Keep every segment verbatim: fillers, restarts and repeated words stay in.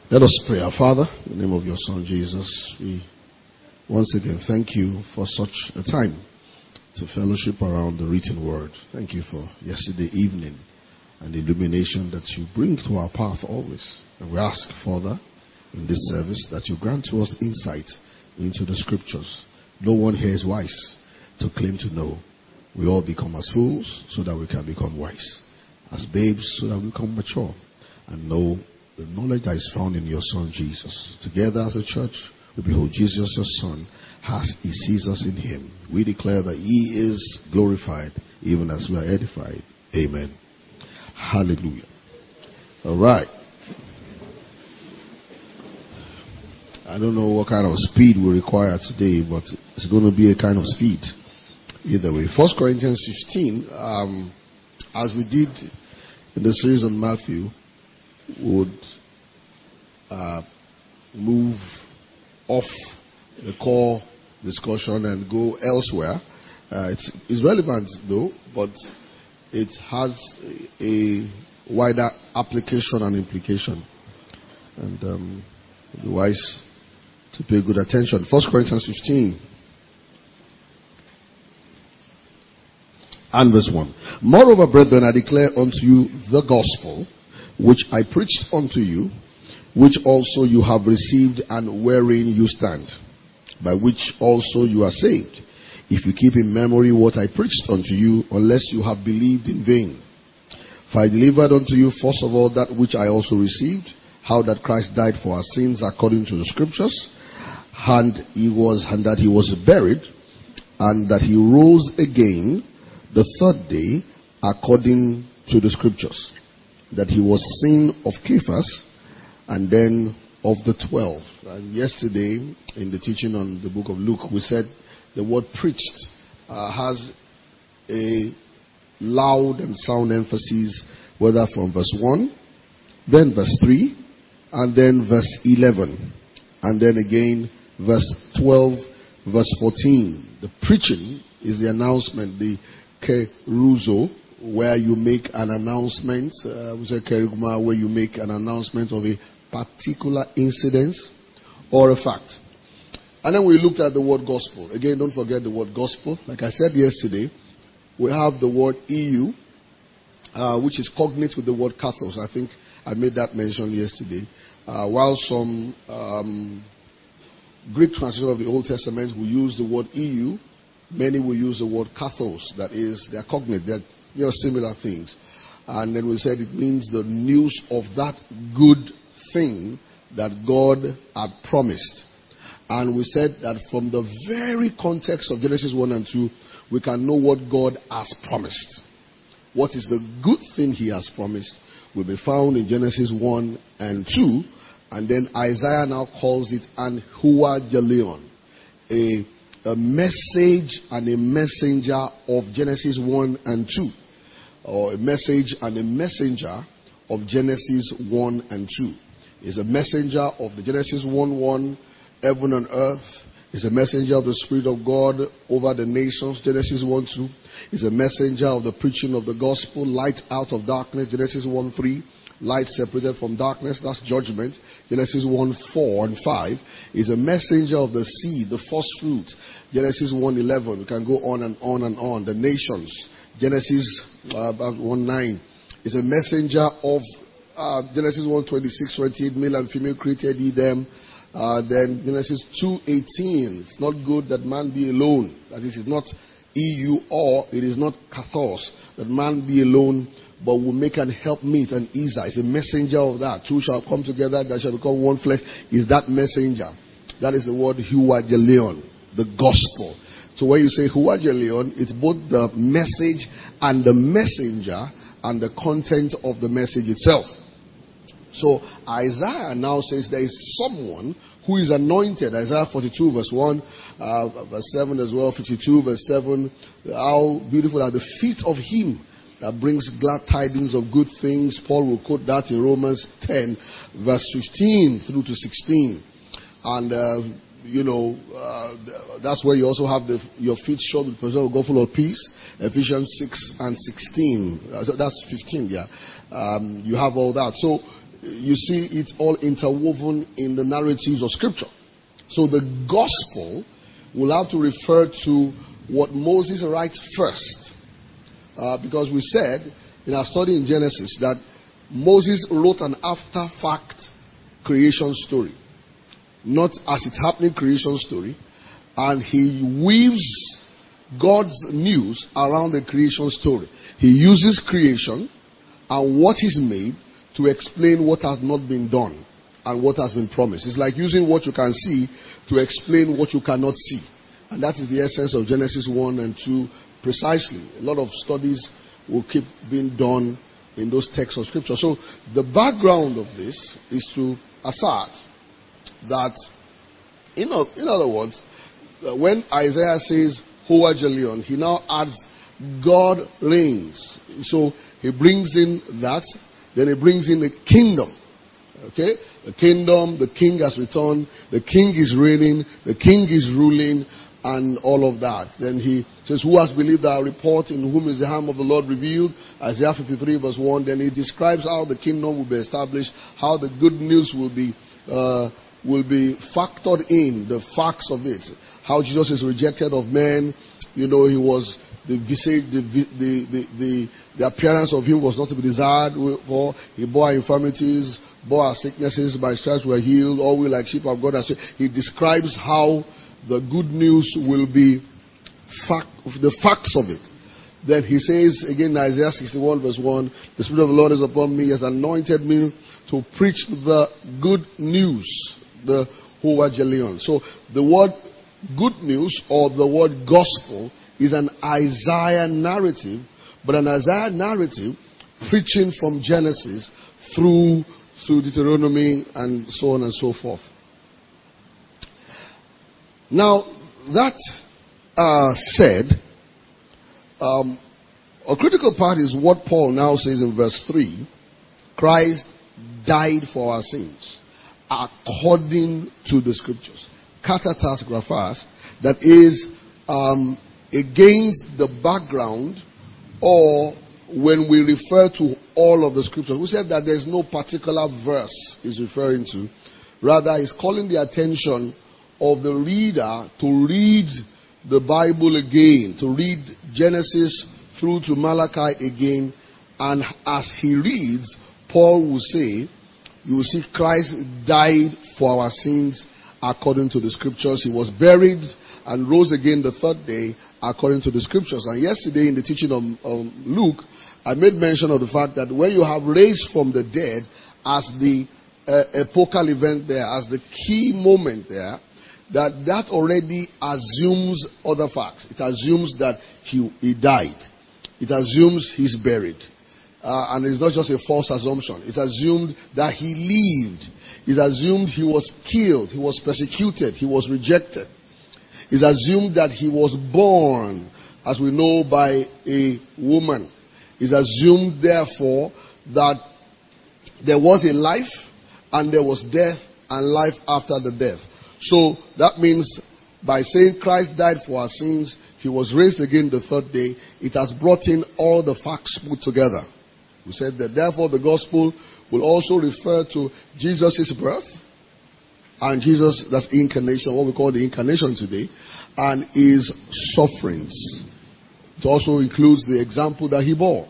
Let us pray. Our Father, in the name of your Son Jesus, we once again thank you for such a time to fellowship around the written word. Thank you for yesterday evening and the illumination that you bring to our path always. And we ask, Father, in this service that you grant to us insight into the scriptures. No one here is wise to claim to know. We all become as fools so that we can become wise, as babes so that we become mature and know the knowledge that is found in your Son Jesus. Together as a church, we behold Jesus, your Son, as he sees us in him. We declare that he is glorified even as we are edified. Amen. Hallelujah. All right. I don't know what kind of speed we require today, but it's going to be a kind of speed. Either way. First Corinthians fifteen, um, as we did in the series on Matthew, would uh, move off the core discussion and go elsewhere. Uh, it's, it's relevant though, but it has a wider application and implication. And um, be wise to pay good attention. First Corinthians fifteen and verse one. Moreover, brethren, I declare unto you the gospel which I preached unto you, which also you have received, and wherein you stand, by which also you are saved, if you keep in memory what I preached unto you, unless you have believed in vain. For I delivered unto you first of all that which I also received, how that Christ died for our sins according to the scriptures, and he was and that he was buried, and that he rose again the third day according to the scriptures, that he was seen of Cephas, and then of the twelve. And yesterday, in the teaching on the book of Luke, we said the word preached uh, has a loud and sound emphasis, whether from verse one, then verse three, and then verse eleven, and then again verse twelve, verse fourteen. The preaching is the announcement, the keruzo, where you make an announcement, uh, we say kerygma, where you make an announcement of a particular incident or a fact. And then we looked at the word gospel. Again, don't forget the word gospel. Like I said yesterday, we have the word E U, uh, which is cognate with the word kathos. I think I made that mention yesterday. Uh, while some um, Greek translation of the Old Testament will use the word E U, many will use the word kathos. That is, they are cognate. They are They are similar things. And then we said it means the news of that good thing that God had promised. And we said that from the very context of Genesis one and two, we can know what God has promised. What is the good thing he has promised will be found in Genesis one and two. And then Isaiah now calls it an huagelion, a, a message and a messenger of Genesis one and two. Or a message and a messenger of Genesis one and two. Is a messenger of the Genesis one one, heaven and earth. Is a messenger of the Spirit of God over the nations, Genesis one two. Is a messenger of the preaching of the gospel, light out of darkness, Genesis one three. Light separated from darkness, that's judgment, Genesis one four and five. Is a messenger of the seed, the first fruit, Genesis one eleven. We can go on and on and on. The nations, Genesis uh, one nine, is a messenger of uh, Genesis one twenty-six, twenty-eight, male and female created he them. Uh, then Genesis two eighteen, it's not good that man be alone. That is, it's not E U or it is not kathos, that man be alone, but will make an helpmeet and Isa. It's a messenger of that. Two shall come together, that shall become one flesh. Is that messenger? That is the word huagelion, the gospel. So when you say huagelion, it's both the message and the messenger and the content of the message itself. So Isaiah now says there is someone who is anointed. Isaiah forty-two verse one, uh, verse seven as well, fifty-two verse seven. How beautiful are the feet of him that brings glad tidings of good things. Paul will quote that in Romans ten verse fifteen through to sixteen. And uh, you know, uh, that's where you also have the, your feet shod with the presence of God full of peace. Ephesians six and sixteen. Uh, so that's fifteen, yeah. Um, you have all that. So you see it all interwoven in the narratives of Scripture. So the gospel will have to refer to what Moses writes first. Uh, because we said in our study in Genesis that Moses wrote an after-fact creation story. Not as it's happening creation story. And he weaves God's news around the creation story. He uses creation and what is made to explain what has not been done and what has been promised. It's like using what you can see to explain what you cannot see. And that is the essence of Genesis one and two precisely. A lot of studies will keep being done in those texts of Scripture. So the background of this is to assert that, in, in other words, when Isaiah says, Hoa Jelion, he now adds, God reigns. So he brings in that, then he brings in the kingdom. Okay? The kingdom, the king has returned, the king is reigning, the king is ruling, and all of that. Then he says, who has believed our report, in whom is the hand of the Lord revealed? Isaiah fifty-three verse one. Then he describes how the kingdom will be established, how the good news will be uh, will be factored in, the facts of it. How Jesus is rejected of men. You know, he was, the visage, the, the, the, the, the appearance of him was not to be desired. For he bore our infirmities, bore our sicknesses, by his stripes were healed. All we like sheep have gone astray. He describes how the good news will be, fact, the facts of it. Then he says again in Isaiah sixty-one verse one, the Spirit of the Lord is upon me, he has anointed me to preach the good news, the Hoa Jelion. So the word good news or the word gospel is an Isaiah narrative, but an Isaiah narrative preaching from Genesis through, through Deuteronomy and so on and so forth. Now, that uh, said, um, a critical part is what Paul now says in verse three. Christ died for our sins according to the Scriptures. Katatas graphas, that is um, against the background, or when we refer to all of the Scriptures. We said that there's no particular verse he's referring to. Rather, he's calling the attention of the reader to read the Bible again, to read Genesis through to Malachi again, and as he reads, Paul will say, you will see Christ died for our sins according to the Scriptures. He was buried and rose again the third day according to the Scriptures. And yesterday in the teaching of um, Luke, I made mention of the fact that when you have raised from the dead as the uh, epochal event there, as the key moment there, that that already assumes other facts. It assumes that he, he died. It assumes he's buried. Uh, and it's not just a false assumption. It's assumed that he lived. It's assumed he was killed. He was persecuted. He was rejected. It's assumed that he was born, as we know, by a woman. It's assumed, therefore, that there was a life and there was death and life after the death. So that means by saying Christ died for our sins, he was raised again the third day, it has brought in all the facts put together. We said that therefore the gospel will also refer to Jesus' birth and Jesus, that's incarnation, what we call the incarnation today, and his sufferings. It also includes the example that he bore.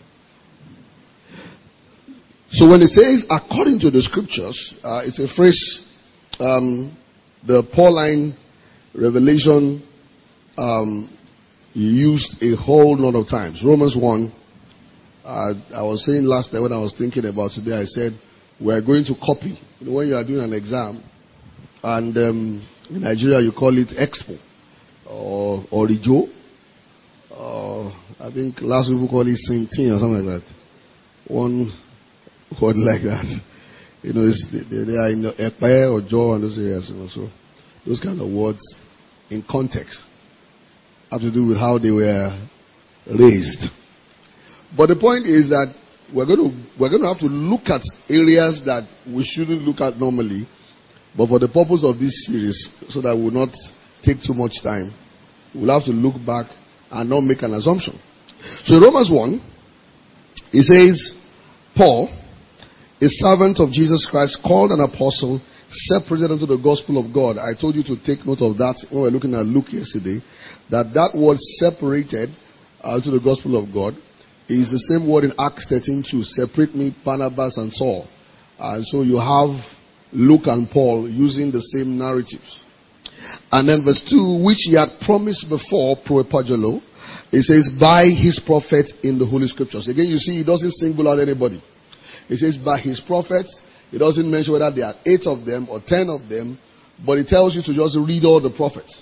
So when it says according to the Scriptures, uh, it's a phrase, um, the Pauline revelation um, used a whole lot of times. Romans one. Uh, I was saying last night when I was thinking about today, I said, we're going to copy. You know, when you are doing an exam, and um, in Nigeria you call it Expo, or Orijo, or I think last week we call it Saintin or something like that. One word like that. You know, it's, they, they are in Epe or Joe and those areas, you know, so those kind of words in context have to do with how they were raised. But the point is that we're going to we're going to have to look at areas that we shouldn't look at normally, but for the purpose of this series, so that we will not take too much time, we'll have to look back and not make an assumption. So in Romans one, it says, Paul, a servant of Jesus Christ, called an apostle, separated unto the gospel of God. I told you to take note of that when we were looking at Luke yesterday, that that word separated uh, to the gospel of God is the same word in Acts thirteen two. Separate me, Barnabas and Saul. And so you have Luke and Paul using the same narratives. And then verse two, which he had promised before, pro epagelo, it says, by his prophet in the Holy Scriptures. Again, you see, he doesn't single out anybody. It says, by his prophets. It doesn't mention whether there are eight of them or ten of them, but it tells you to just read all the prophets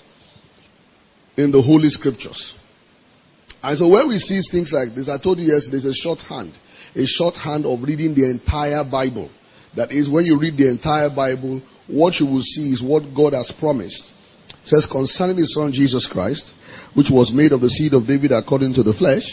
in the Holy Scriptures. And so when we see things like this, I told you yesterday, there's a shorthand. A shorthand of reading the entire Bible. That is, when you read the entire Bible, what you will see is what God has promised. It says, concerning his son Jesus Christ, which was made of the seed of David according to the flesh.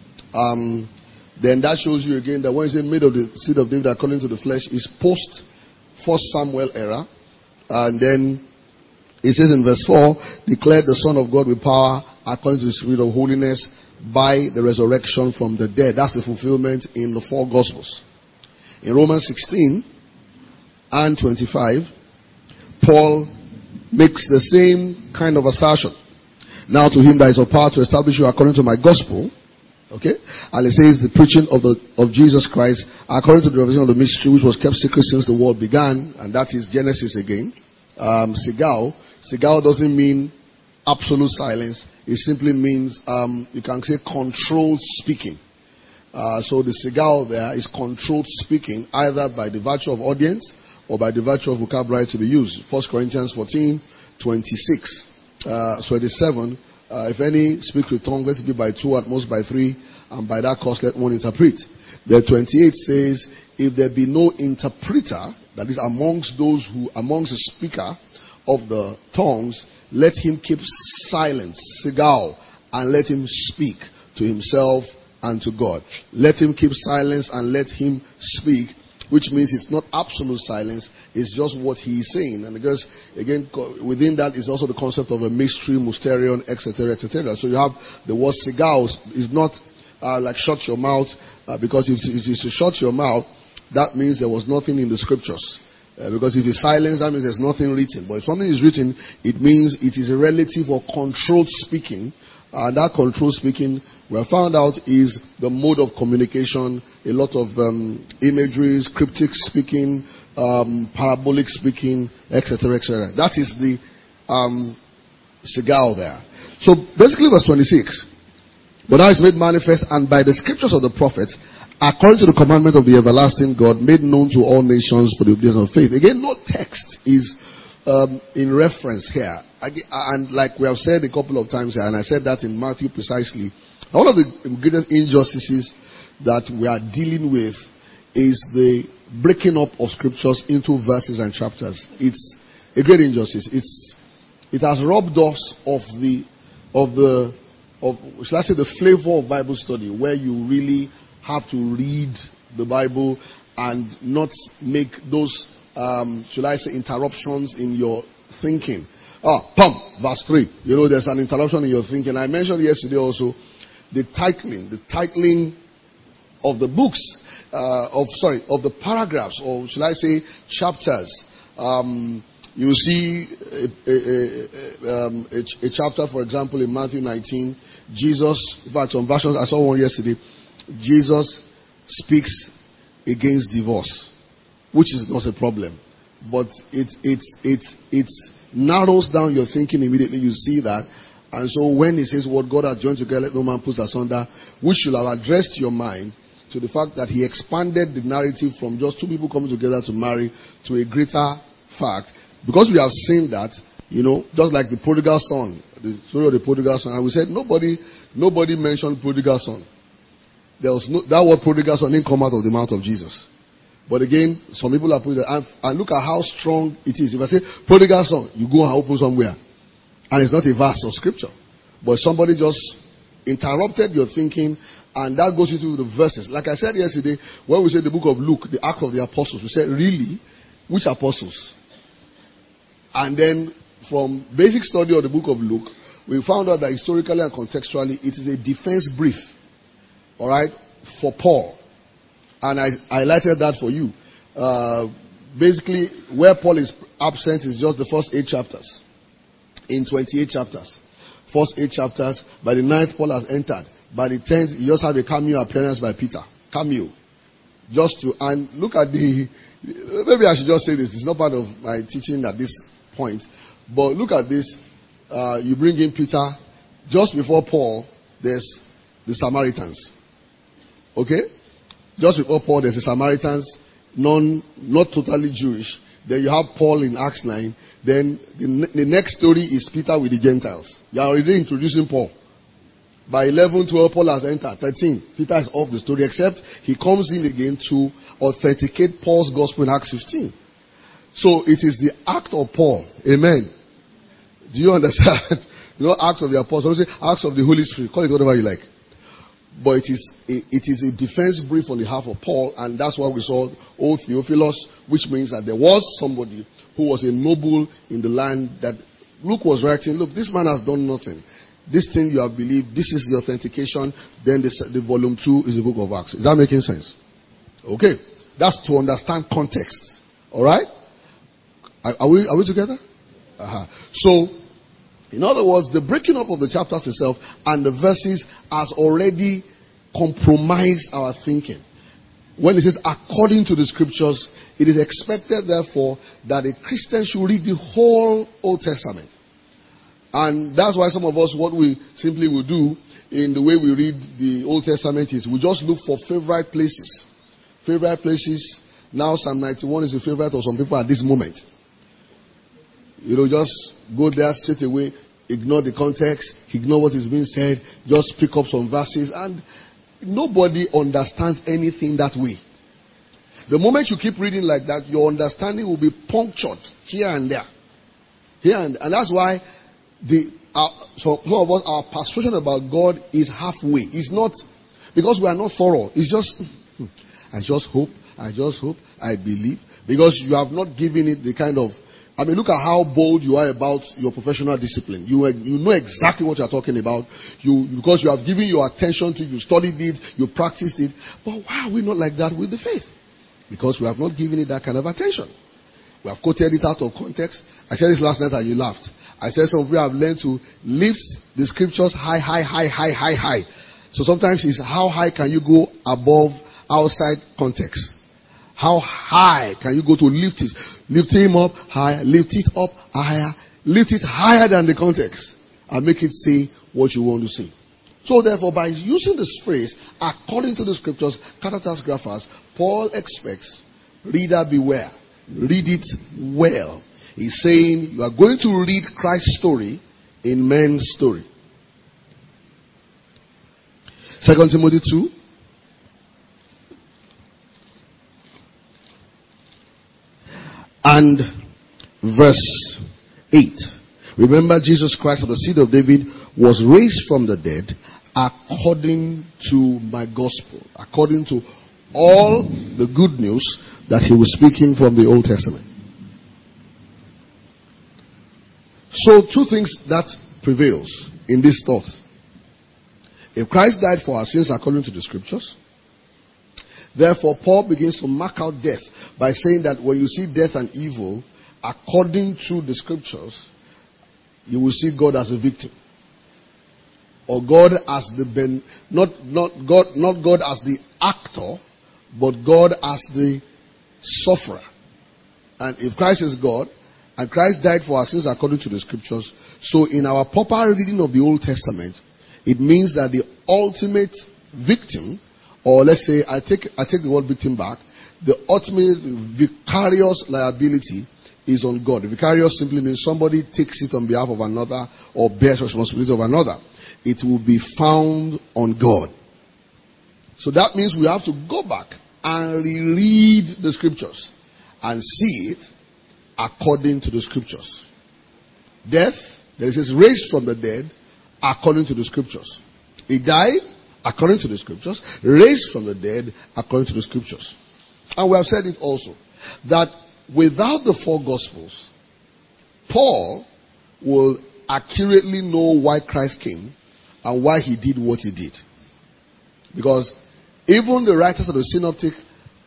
Um, then that shows you again that when you say made of the seed of David according to the flesh, is post First Samuel era. And then it says in verse four, declared the Son of God with power according to the Spirit of holiness by the resurrection from the dead. That's the fulfillment in the four Gospels. In Romans sixteen and twenty-five, Paul makes the same kind of assertion. Now to him that is of power to establish you according to my gospel. Okay? And it says the preaching of the of Jesus Christ according to the revelation of the mystery which was kept secret since the world began. And that is Genesis again. Um, Sigao. Sigao doesn't mean absolute silence. It simply means, um, you can say controlled speaking. Uh, so the Sigao there is controlled speaking either by the virtue of audience or by the virtue of vocabulary to be used. First Corinthians fourteen, twenty-six, uh, twenty-seven. Uh, if any speak with tongue, let it be by two, at most by three, and by that cause let one interpret. The twenty-eight says, if there be no interpreter, that is amongst those who, amongst the speaker of the tongues, let him keep silence, sigao, and let him speak to himself and to God. Let him keep silence and let him speak, which means it's not absolute silence, it's just what he is saying. And because, again, within that is also the concept of a mystery, mysterion, et cetera, et cetera. So you have the word sigao is not uh, like shut your mouth, uh, because if, if it's to shut your mouth, that means there was nothing in the scriptures. Uh, because if it's silence, that means there's nothing written. But if something is written, it means it is a relative or controlled speaking. And uh, that controlled speaking, we have found out, is the mode of communication. A lot of um, imageries, cryptic speaking, um, parabolic speaking, et cetera, et cetera. That is the um, sigao there. So basically, verse twenty-six. But now it's made manifest, and by the scriptures of the prophets, according to the commandment of the everlasting God, made known to all nations for the obedience of faith. Again, no text is um, in reference here. And like we have said a couple of times here, and I said that in Matthew precisely, one of the greatest injustices that we are dealing with is the breaking up of scriptures into verses and chapters. It's a great injustice. It's it has robbed us of the of the of shall I say the flavor of Bible study, where you really have to read the Bible and not make those um, shall I say interruptions in your thinking. Ah, pump, verse three. You know, there's an interruption in your thinking. I mentioned yesterday also the titling, the titling of the books, uh, of sorry, of the paragraphs, or shall I say chapters. Um, you see a, a, a, um, a, a chapter, for example, in Matthew nineteen. Jesus, in fact, on versions, I saw one yesterday. Jesus speaks against divorce, which is not a problem, but it it it it narrows down your thinking immediately. You see that. And so when he says what God has joined together, let no man put asunder, which should have addressed your mind to the fact that he expanded the narrative from just two people coming together to marry to a greater fact. Because we have seen that, you know, just like the prodigal son, the story of the prodigal son, and we said nobody nobody mentioned prodigal son. There was no, that word prodigal son didn't come out of the mouth of Jesus. But again, some people are putting it, and, and look at how strong it is. If I say prodigal son, you go and open somewhere. And it's not a verse of scripture. But somebody just interrupted your thinking, and that goes into the verses. Like I said yesterday, when we said the book of Luke, the Act of the Apostles, we said, really? Which apostles? And then from basic study of the book of Luke, we found out that historically and contextually, it is a defense brief, all right, for Paul. And I, I highlighted that for you. uh, basically, where Paul is absent is just the first eight chapters. In twenty-eight chapters. First eight chapters. By the ninth, Paul has entered. By the tenth, you just have a cameo appearance by Peter. Cameo. Just to, and look at the, maybe I should just say this. It's not part of my teaching at this point. But look at this. Uh, you bring in Peter. Just before Paul, there's the Samaritans. Okay? Just before Paul, there's the Samaritans, non, not totally Jewish. Then you have Paul in Acts nine. Then the, the next story is Peter with the Gentiles. You are already introducing Paul. By eleven, twelve, Paul has entered. thirteen, Peter is off the story, except he comes in again to authenticate Paul's gospel in Acts fifteen. So it is the act of Paul. Amen. Do you understand? You know, Acts of the Apostles. Say Acts of the Holy Spirit. Call it whatever you like. But it is a, it is a defense brief on behalf of Paul, and that's why we saw O Theophilus, which means that there was somebody who was a noble in the land that Luke was writing. Look, this man has done nothing. This thing you have believed, this is the authentication. Then the, the volume two is the book of Acts. Is that making sense? Okay. That's to understand context. Alright? Are, are we are we together? Uh-huh. So, in other words, the breaking up of the chapters itself and the verses has already compromised our thinking. When it says according to the scriptures, it is expected therefore that a Christian should read the whole Old Testament. And that's why some of us, what we simply will do in the way we read the Old Testament is we just look for favorite places. Favorite places. Now Psalm ninety-one is a favorite of some people at this moment. You know, just go there straight away, ignore the context, ignore what is being said, just pick up some verses, and nobody understands anything that way. The moment you keep reading like that, your understanding will be punctured here and there. Here and and that's why the uh, so some of us, our persuasion about God is halfway. It's not because we are not thorough. It's just hmm, I just hope, I just hope, I believe, because you have not given it the kind of. I mean, look at how bold you are about your professional discipline. You you know exactly what you are talking about. You because you have given your attention to it, you studied it, you practiced it. But why are we not like that with the faith? Because we have not given it that kind of attention. We have quoted it out of context. I said this last night and you laughed. I said some of you have learned to lift the scriptures high, high, high, high, high, high. So sometimes it's how high can you go above, outside context. How high can you go to lift it? Lift him up higher, lift it up higher, lift it higher than the context, and make it say what you want to say. So therefore, by using this phrase, according to the scriptures, Catatas Graphas, Paul expects, reader beware, read it well. He's saying you are going to read Christ's story in men's story. Second Timothy two. And verse eight. Remember, Jesus Christ of the seed of David was raised from the dead according to my gospel. According to all the good news that he was speaking from the Old Testament. So two things that prevails in this thought. If Christ died for our sins according to the scriptures, therefore, Paul begins to mark out death by saying that when you see death and evil, according to the scriptures, you will see God as a victim. Or God as the ben, not, not God, not God as the actor, but God as the sufferer. And if Christ is God, and Christ died for our sins according to the scriptures, so in our proper reading of the Old Testament, it means that the ultimate victim, or let's say, I take I take the word victim back. The ultimate vicarious liability is on God. Vicarious simply means somebody takes it on behalf of another or bears responsibility of another. It will be found on God. So that means we have to go back and reread the scriptures and see it according to the scriptures. Death, there it says, raised from the dead according to the scriptures. He died according to the scriptures, raised from the dead according to the scriptures. And we have said it also, that without the four gospels, Paul will accurately know why Christ came and why he did what he did. Because even the writers of the synoptic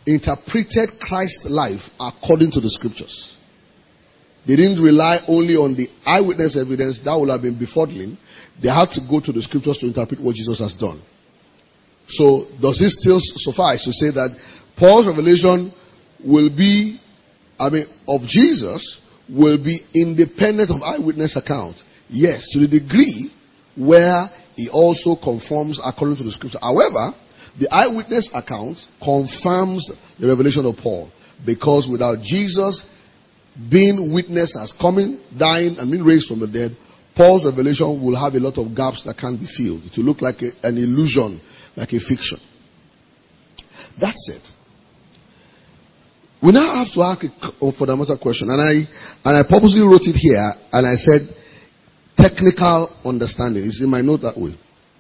interpreted Christ's life according to the scriptures. They didn't rely only on the eyewitness evidence that would have been befuddling. They had to go to the scriptures to interpret what Jesus has done. So, does it still suffice to say that Paul's revelation will be, I mean, of Jesus will be independent of eyewitness account? Yes, to the degree where he also conforms according to the scripture. However, the eyewitness account confirms the revelation of Paul, because without Jesus being witness as coming, dying, and being raised from the dead, Paul's revelation will have a lot of gaps that can't be filled. It will look like a, an illusion, like a fiction. That's it. We now have to ask a fundamental question, and I and I purposely wrote it here, and I said technical understanding. It's in my note that way.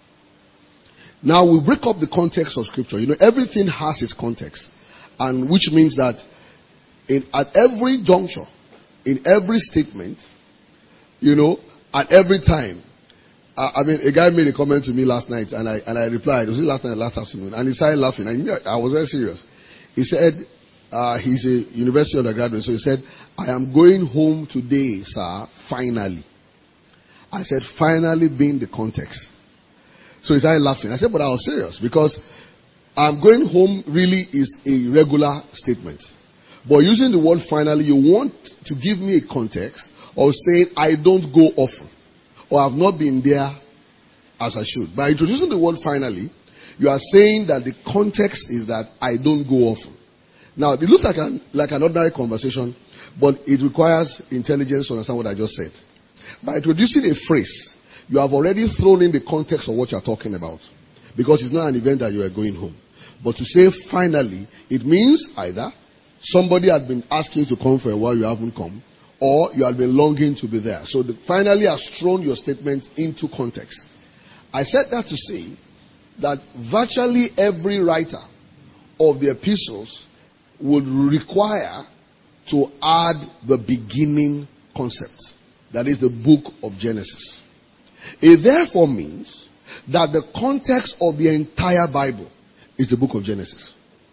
Now we break up the context of scripture. You know, everything has its context, and which means that in at every juncture, in every statement, you know, at every time. Uh, I mean, a guy made a comment to me last night, and I and I replied. Was it last night, last afternoon? And he started laughing. And I was very serious. He said, uh, he's a university undergraduate, so he said, "I am going home today, sir. Finally." I said, "Finally," being the context. So he started laughing. I said, "But I was serious, because I'm going home really is a regular statement. But using the word finally, you want to give me a context of saying I don't go often, or I've not been there as I should. By introducing the word finally, you are saying that the context is that I don't go often. Now, it looks like an, like an ordinary conversation, but it requires intelligence to understand what I just said. By introducing a phrase, you have already thrown in the context of what you are talking about, because it's not an event that you are going home. But to say finally, it means either somebody had been asking you to come for a while, you haven't come, or you have been longing to be there. So the finally has thrown your statement into context. I said that to say that virtually every writer of the epistles would require to add the beginning concept. That is the book of Genesis. It therefore means that the context of the entire Bible is the book of Genesis.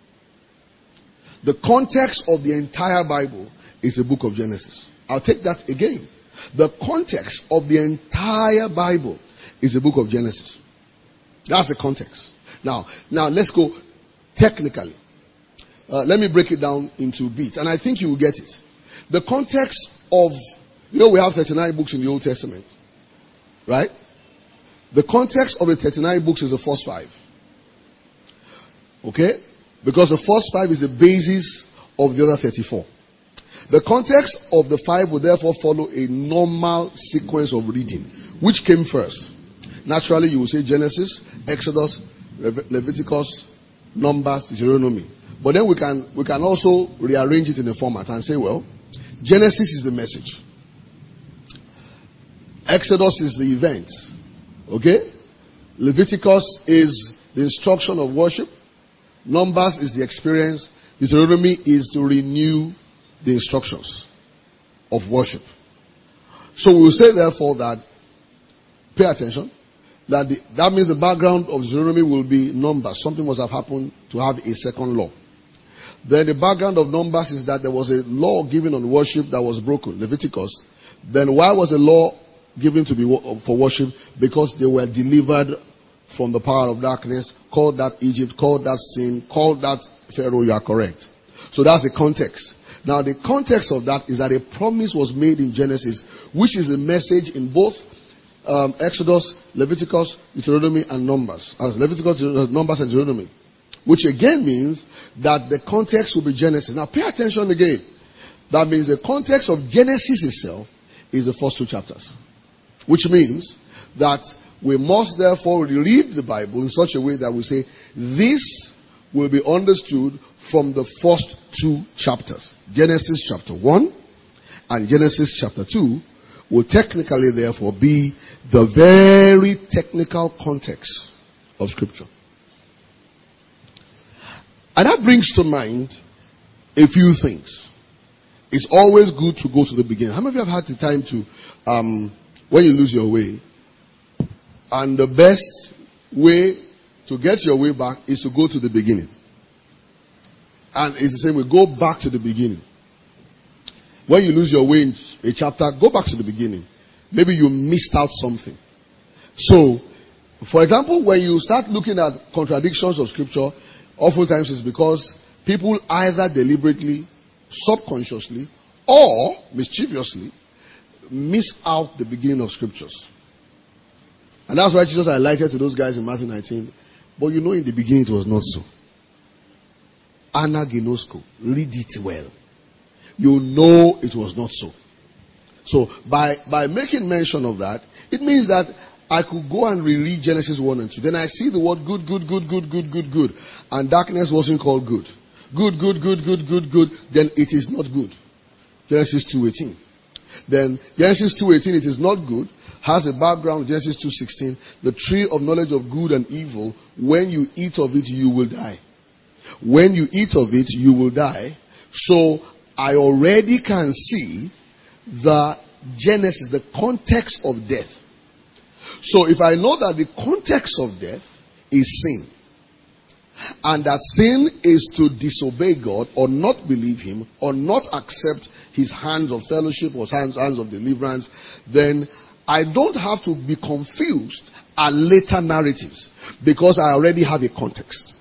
The context of the entire Bible is the book of Genesis. I'll take that again. The context of the entire Bible is the book of Genesis. That's the context. Now, now let's go technically. Uh, let me break it down into bits, and I think you will get it. The context of, you know, we have thirty-nine books in the Old Testament, right? The context of the thirty-nine books is the first five. Okay? Because the first five is the basis of the other thirty-four. The context of the five will therefore follow a normal sequence of reading. Which came first? Naturally, you will say Genesis, Exodus, Leviticus, Numbers, Deuteronomy. But then we can we can also rearrange it in a format and say, well, Genesis is the message. Exodus is the event. Okay? Leviticus is the instruction of worship. Numbers is the experience. Deuteronomy is to renew the instructions of worship. So we will say therefore that, pay attention, that the, that means the background of Deuteronomy will be Numbers. Something must have happened to have a second law. Then the background of Numbers is that there was a law given on worship that was broken, Leviticus. Then why was the law given to be for worship? Because they were delivered from the power of darkness. Called that Egypt, called that sin, called that Pharaoh. You are correct. So that's the context. Now the context of that is that a promise was made in Genesis, which is the message in both um, Exodus, Leviticus, Deuteronomy, and Numbers. Uh, Leviticus, Numbers, and Deuteronomy. Which again means that the context will be Genesis. Now pay attention again. That means the context of Genesis itself is the first two chapters. Which means that we must therefore read the Bible in such a way that we say this will be understood from the first two chapters. Genesis chapter one and Genesis chapter two will technically therefore be the very technical context of Scripture. And that brings to mind a few things. It's always good to go to the beginning. How many of you have had the time to, um, when you lose your way, and the best way to get your way back is to go to the beginning. And it's the same way. Go back to the beginning. When you lose your way in a chapter, go back to the beginning. Maybe you missed out something. So, for example, when you start looking at contradictions of scripture, oftentimes it's because people either deliberately, subconsciously, or mischievously miss out the beginning of scriptures. And that's why Jesus highlighted to those guys in Matthew nineteen. But you know, in the beginning it was not so. Anaginosko. Read it well. You know it was not so. So by by making mention of that, it means that I could go and reread Genesis one and two. Then I see the word good, good, good, good, good, good, good. And darkness wasn't called good. Good, good, good, good, good, good. Then it is not good. Genesis two eighteen. Then Genesis two eighteen, it is not good, has a background, Genesis two sixteen. The tree of knowledge of good and evil, when you eat of it, you will die. When you eat of it, you will die. So I already can see the genesis, the context of death. So if I know that the context of death is sin, and that sin is to disobey God or not believe Him or not accept His hands of fellowship or hands, hands of deliverance, then I don't have to be confused at later narratives because I already have a context.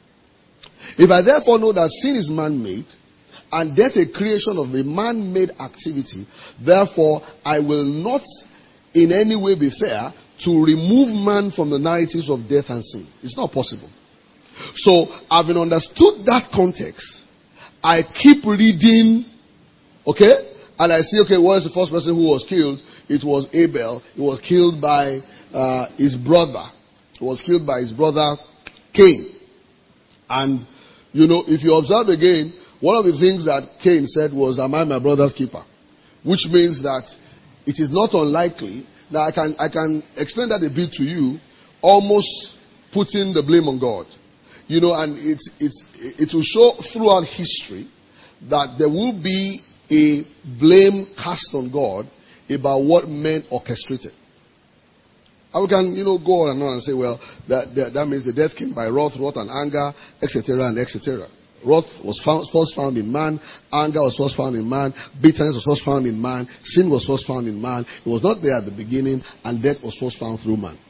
If I therefore know that sin is man-made and death a creation of a man-made activity, therefore I will not in any way be fair to remove man from the narratives of death and sin. It's not possible. So, having understood that context, I keep reading, okay? And I see, okay, what is the first person who was killed? It was Abel. He was killed by uh, his brother. He was killed by his brother Cain. And, you know, if you observe again, one of the things that Cain said was, am I my brother's keeper? Which means that it is not unlikely. Now, I can, I can explain that a bit to you, almost putting the blame on God. You know, and it, it, it will show throughout history that there will be a blame cast on God about what men orchestrated. And we can, you know, go on and on and say, well, that, that, that means the death came by wrath, wrath and anger, et cetera and et cetera. Wrath was found, first found in man. Anger was first found in man. Bitterness was first found in man. Sin was first found in man. It was not there at the beginning, and death was first found through man.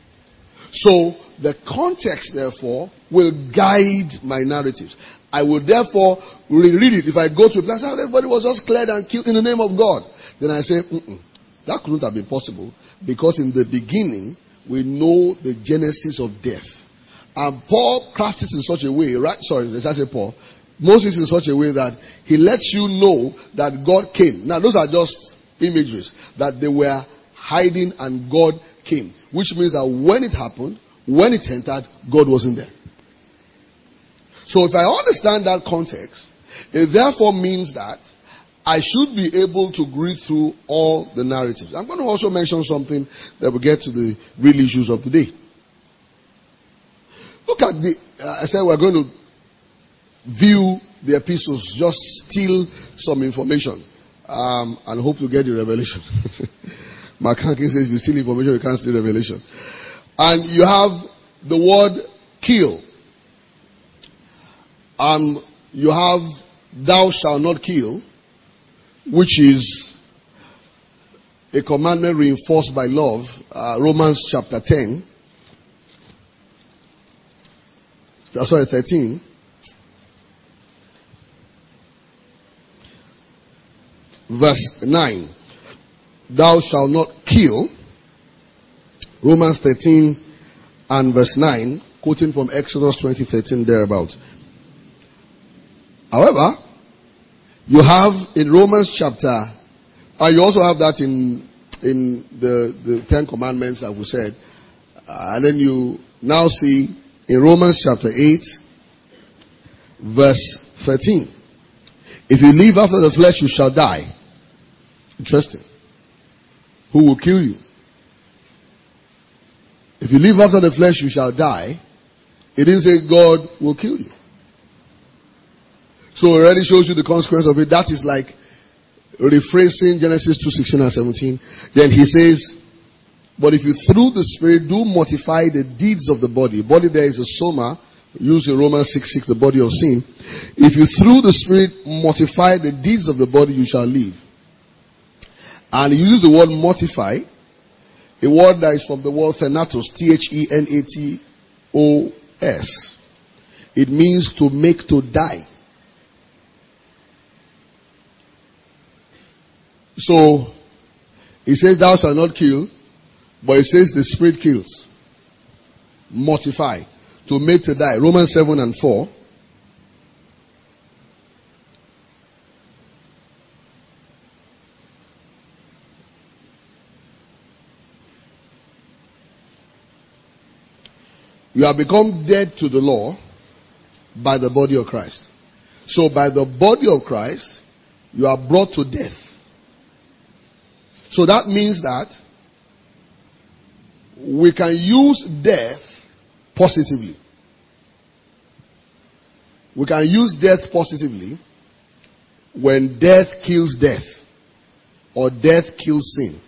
So, the context, therefore, will guide my narratives. I will, therefore, reread it. If I go to a place, everybody was just cleared and killed in the name of God. Then I say, mm-mm, that couldn't have been possible, because in the beginning, we know the genesis of death. And Paul crafts it in such a way, right? Sorry, let's say Paul. Moses in such a way that he lets you know that God came. Now, those are just imageries. That they were hiding and God came. Which means that when it happened, when it entered, God wasn't there. So if I understand that context, it therefore means that I should be able to read through all the narratives. I'm going to also mention something that will get to the real issues of the day. Look at the, uh, I said we're going to view the epistles, just steal some information, um, and hope to get the revelation. Mark Hankin says, if you steal information, you can't steal revelation. And you have the word kill. Um, you have thou shalt not kill, which is a commandment reinforced by love. Uh, Romans chapter ten. Sorry, thirteen. Verse nine. Thou shalt not kill. Romans thirteen and verse nine, quoting from Exodus twenty thirteen thereabout. However, you have in Romans chapter, and you also have that in in the, the Ten Commandments that we said, uh, and then you now see in Romans chapter eight, verse thirteen. If you live after the flesh, you shall die. Interesting. Who will kill you? If you live after the flesh, you shall die. It didn't say God will kill you. So it already shows you the consequence of it. That is like rephrasing Genesis two sixteen and seventeen. Then he says, but if you through the Spirit do mortify the deeds of the body. Body there is a soma, Use in Romans six six, the body of sin. If you through the Spirit mortify the deeds of the body, you shall live. And you use the word mortify, a word that is from the word thanatos, T H E N A T O S. It means to make to die. So, it says thou shalt not kill, but it says the Spirit kills. Mortify. To make to die. Romans seven and four. You have become dead to the law by the body of Christ. So by the body of Christ, you are brought to death. So that means that we can use death positively. We can use death positively when death kills death or death kills sin.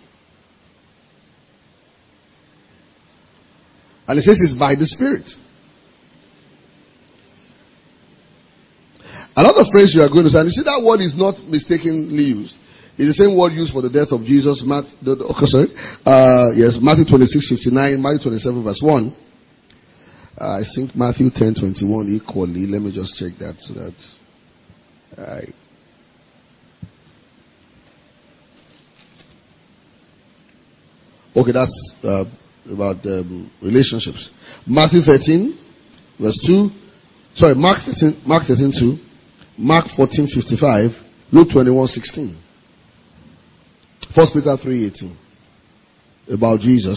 And it says it's by the Spirit. Another phrase you are going to say, and you see that word is not mistakenly used. It's the same word used for the death of Jesus. Matthew, okay, sorry. Uh, yes, Matthew twenty-six fifty-nine, Matthew twenty-seven verse one. Uh, I think Matthew ten twenty-one equally. Let me just check that so that I. Okay, that's uh, about um, relationships. Matthew thirteen verse two. Sorry, Mark thirteen, Mark thirteen two, Mark fourteen fifty-five, Luke twenty-one sixteen. First Peter three eighteen. About Jesus.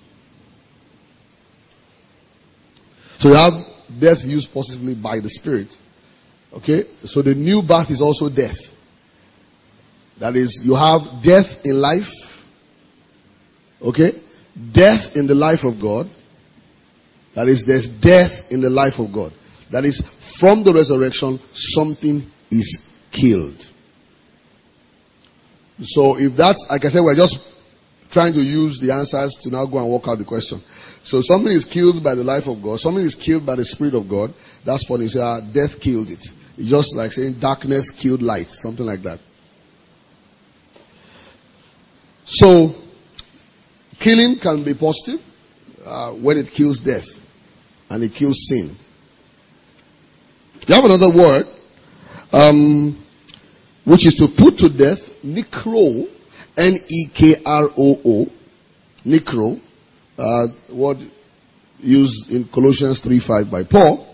So you have death used positively by the Spirit. Okay? So the new birth is also death. That is, you have death in life. Okay? Death in the life of God. That is, there's death in the life of God. That is, from the resurrection, something is killed. So if that's, like I said, we're just trying to use the answers to now go and work out the question. So something is killed by the life of God. Something is killed by the Spirit of God. That's funny. You say, ah, death killed it. It's just like saying darkness killed light. Something like that. So, killing can be positive uh, when it kills death. And it kills sin. You have another word, um, which is to put to death, necro, N E K R O O, necro, uh, word used in Colossians three five by Paul.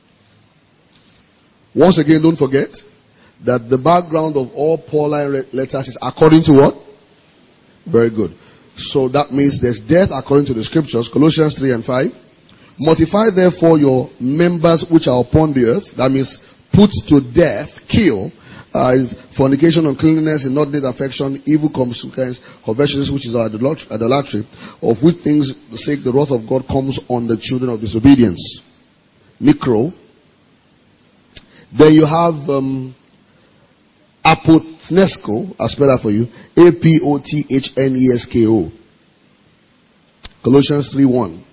Once again, don't forget that the background of all Pauline letters is according to what? Very good. So that means there's death according to the scriptures, Colossians three and five. Mortify therefore your members which are upon the earth. That means put to death, kill, uh, fornication, uncleanness, inordinate affection, evil consequence, covetousness, which is idolatry, of which things the sake the wrath of God comes on the children of disobedience. Necro. Then you have um, apothnesko. I'll spell that for you. A P O T H N E S K O. Colossians three one.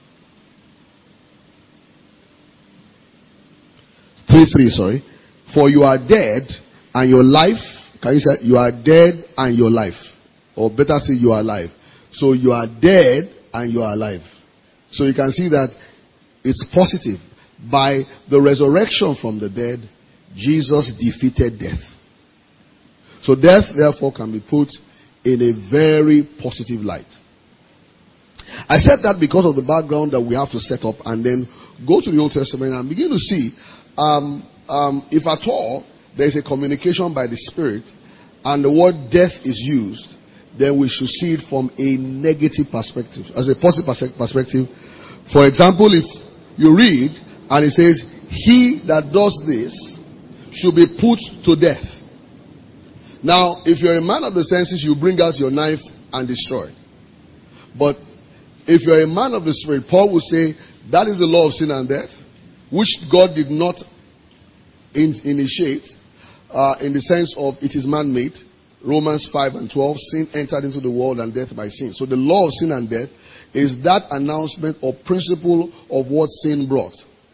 three three, sorry. For you are dead and your life, can you say, you are dead and your life. Or better say you are alive. So you are dead and you are alive. So you can see that it's positive. By the resurrection from the dead, Jesus defeated death. So death, therefore, can be put in a very positive light. I said that because of the background that we have to set up and then go to the Old Testament and begin to see um, um, if at all there is a communication by the Spirit and the word death is used, then we should see it from a negative perspective, as a positive perspective. For example, if you read and it says, he that does this should be put to death. Now, if you're a man of the senses, you bring out your knife and destroy. But if you're a man of the Spirit, Paul would say, that is the law of sin and death, which God did not in, initiate, uh, in the sense of it is man-made. Romans five and twelve, sin entered into the world and death by sin. So the law of sin and death is that announcement or principle of what sin brought.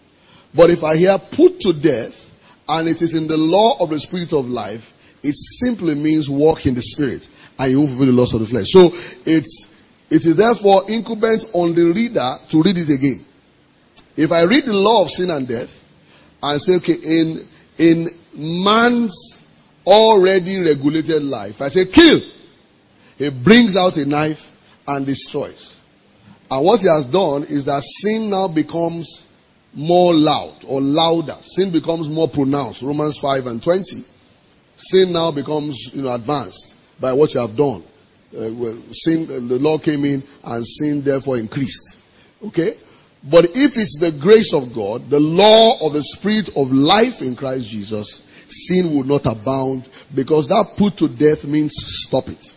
But if I hear put to death, and it is in the law of the Spirit of life, it simply means walk in the Spirit, and you won't fulfill the lust of the flesh. So it's it is therefore incumbent on the reader to read it again. If I read the law of sin and death, and say, okay, in in man's already regulated life, I say kill. He brings out a knife and destroys. And what he has done is that sin now becomes more loud or louder. Sin becomes more pronounced. Romans five and twenty. Sin now becomes, you know, advanced by what you have done. Uh, well, sin, uh, the law came in and sin therefore increased. Okay? But if it's the grace of God, the law of the Spirit of life in Christ Jesus, sin will not abound, because that put to death means stop it.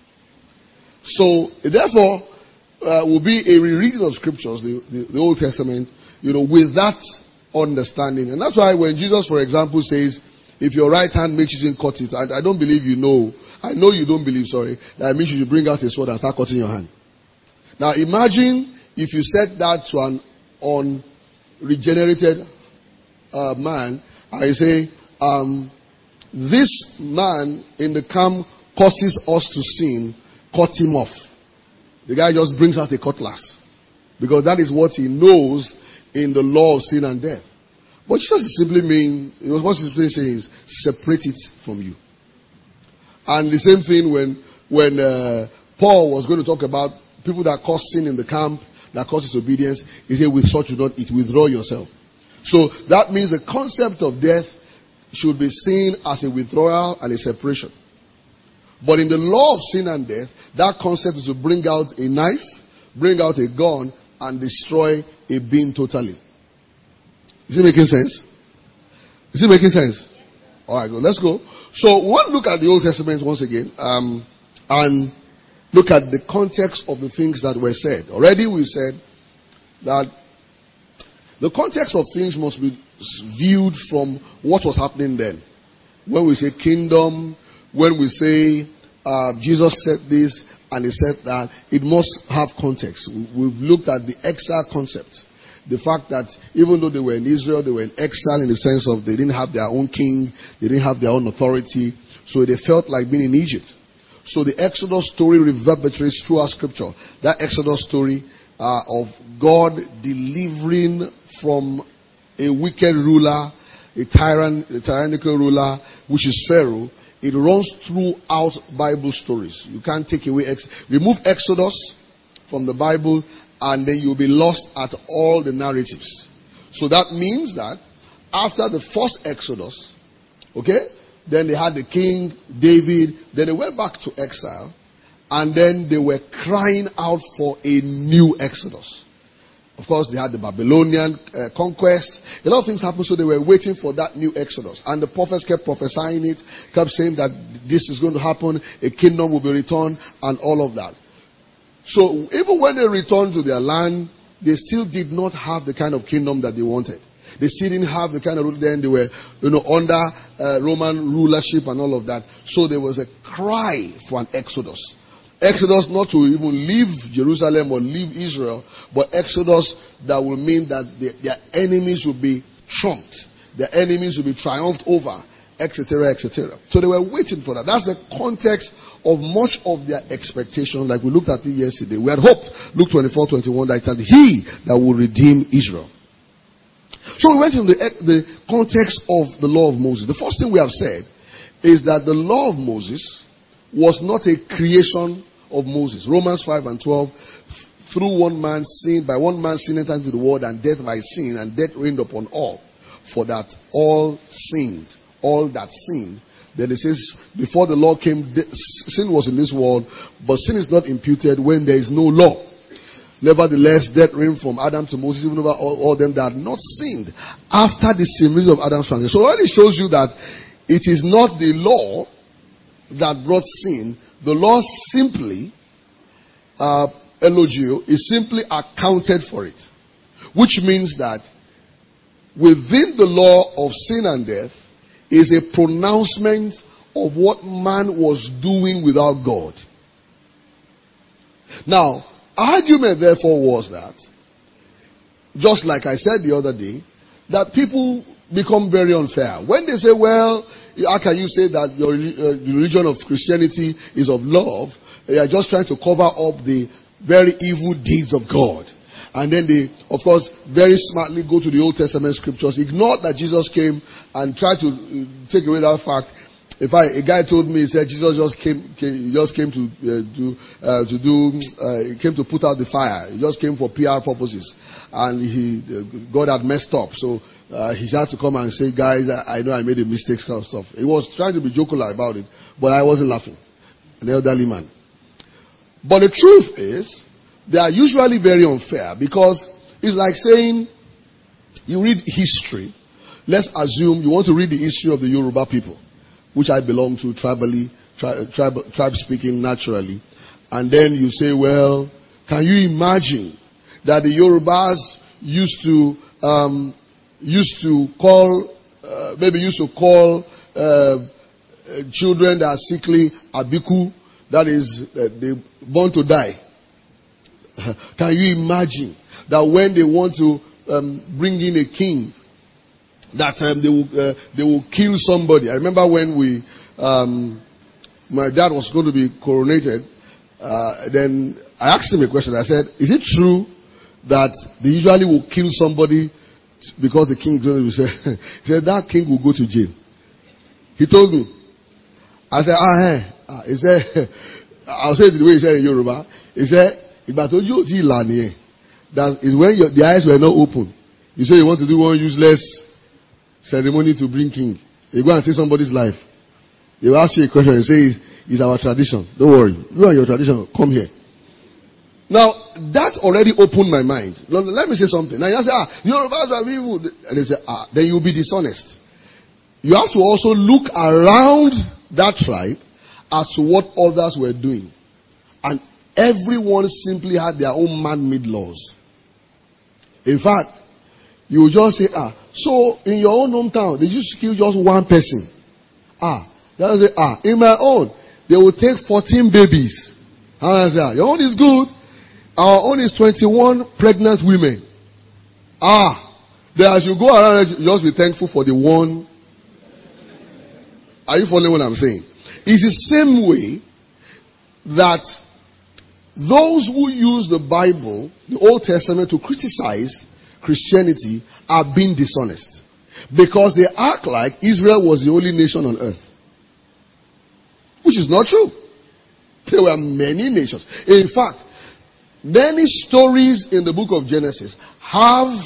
So, therefore, uh, will be a rereading of scriptures, the, the, the Old Testament, you know, with that understanding. And that's why when Jesus, for example, says, if your right hand makes you sin, cut it. I, I don't believe you know. I know you don't believe, sorry. That means you should bring out a sword and start cutting your hand. Now, imagine if you said that to an unregenerated uh, man, I say, um, this man in the camp causes us to sin, cut him off. The guy just brings out a cutlass, because that is what he knows in the law of sin and death. But Jesus simply mean, what he's simply saying is, separate it from you. And the same thing when when uh, Paul was going to talk about people that cause sin in the camp, that cause disobedience, he said, with such do not eat, withdraw yourself. So that means the concept of death should be seen as a withdrawal and a separation. But in the law of sin and death, that concept is to bring out a knife, bring out a gun, and destroy a being totally. Is it making sense? Is it making sense? Alright, good. Let's go. So, one look at the Old Testament once again, um, and look at the context of the things that were said. Already we said that the context of things must be viewed from what was happening then. When we say kingdom, when we say uh, Jesus said this and he said that, it must have context. We've looked at the exile concept. The fact that even though they were in Israel, they were in exile in the sense of they didn't have their own king, they didn't have their own authority, so they felt like being in Egypt. So the Exodus story reverberates throughout Scripture. That Exodus story uh, of God delivering from a wicked ruler, a tyrant, a tyrannical ruler, which is Pharaoh, it runs throughout Bible stories. You can't take away, ex- remove Exodus from the Bible, and then you'll be lost at all the narratives. So that means that after the first Exodus, okay, then they had the king, David, then they went back to exile, and then they were crying out for a new Exodus. Of course, they had the Babylonian uh, conquest. A lot of things happened, so they were waiting for that new Exodus. And the prophets kept prophesying it, kept saying that this is going to happen, a kingdom will be returned, and all of that. So even when they returned to their land, they still did not have the kind of kingdom that they wanted. They still didn't have the kind of rule. Then they were, you know, under uh, Roman rulership and all of that. So there was a cry for an Exodus. Exodus not to even leave Jerusalem or leave Israel, but Exodus that will mean that the, their enemies will be trumped. Their enemies will be triumphed over, et cetera, et cetera. So they were waiting for that. That's the context of much of their expectation, like we looked at it yesterday. We had hope. Luke twenty-four twenty-one, that it is He that will redeem Israel. So we went into the, the context of the law of Moses. The first thing we have said is that the law of Moses was not a creation of Moses. Romans five and twelve, through one man sin, by one man sin entered into the world, and death by sin, and death reigned upon all, for that all sinned, all that sinned. Then it says, before the law came, sin was in this world, but sin is not imputed when there is no law. Nevertheless, death reigned from Adam to Moses, even over all, all them that had not sinned, after the similitude of Adam's transgression. So it already shows you that it is not the law that brought sin. The law simply, uh, elogio, is simply accounted for it. Which means that within the law of sin and death, is a pronouncement of what man was doing without God. Now, argument therefore was that, just like I said the other day, that people become very unfair. When they say, well, how can you say that your uh, the religion of Christianity is of love? You are just trying to cover up the very evil deeds of God. And then they, of course, very smartly go to the Old Testament scriptures, ignore that Jesus came and try to take away that fact. In fact, a guy told me, he said Jesus just came, came just came to uh, do uh, to do uh, he came to put out the fire. He just came for P R purposes, and he uh, God had messed up, so uh, he had to come and say, guys, I, I know I made a mistake, kind of stuff. He was trying to be jocular about it, but I wasn't laughing. An elderly man. But the truth is, they are usually very unfair, because it's like saying you read history. Let's assume you want to read the history of the Yoruba people, which I belong to tribally, tri- tribe, tribe speaking naturally. And then you say, well, can you imagine that the Yorubas used to um, used to call uh, maybe used to call uh, children that are sickly abiku, that is, uh, they born to die. Can you imagine that when they want to um, bring in a king, that um, they will uh, they will kill somebody? I remember when we um, my dad was going to be coronated. Uh, then I asked him a question. I said, "Is it true that they usually will kill somebody because the king is going to be?" He said, "That king will go to jail." He told me. I said, "Ah, hey." Ah, he said, "I'll say it the way he said in Yoruba." He said, that is when your, the eyes were not open. You say you want to do one useless ceremony to bring king. You go and take somebody's life. They will ask you a question and say, it's our tradition. Don't worry. You and your tradition, come here. Now, that already opened my mind. Now, let me say something. Now you say, ah, Yorubas are evil. And they say, ah, then you'll be dishonest. You have to also look around that tribe as to what others were doing. And everyone simply had their own man-made laws. In fact, you will just say, ah, so in your own hometown, they used to kill just one person. Ah, they'll say, ah, in my own, they will take fourteen babies. How is that? Your own is good. Our own is twenty-one pregnant women. Ah, then as you go around, you just be thankful for the one. Are you following what I'm saying? It's the same way that those who use the Bible, the Old Testament, to criticize Christianity are being dishonest. Because they act like Israel was the only nation on earth. Which is not true. There were many nations. In fact, many stories in the book of Genesis have,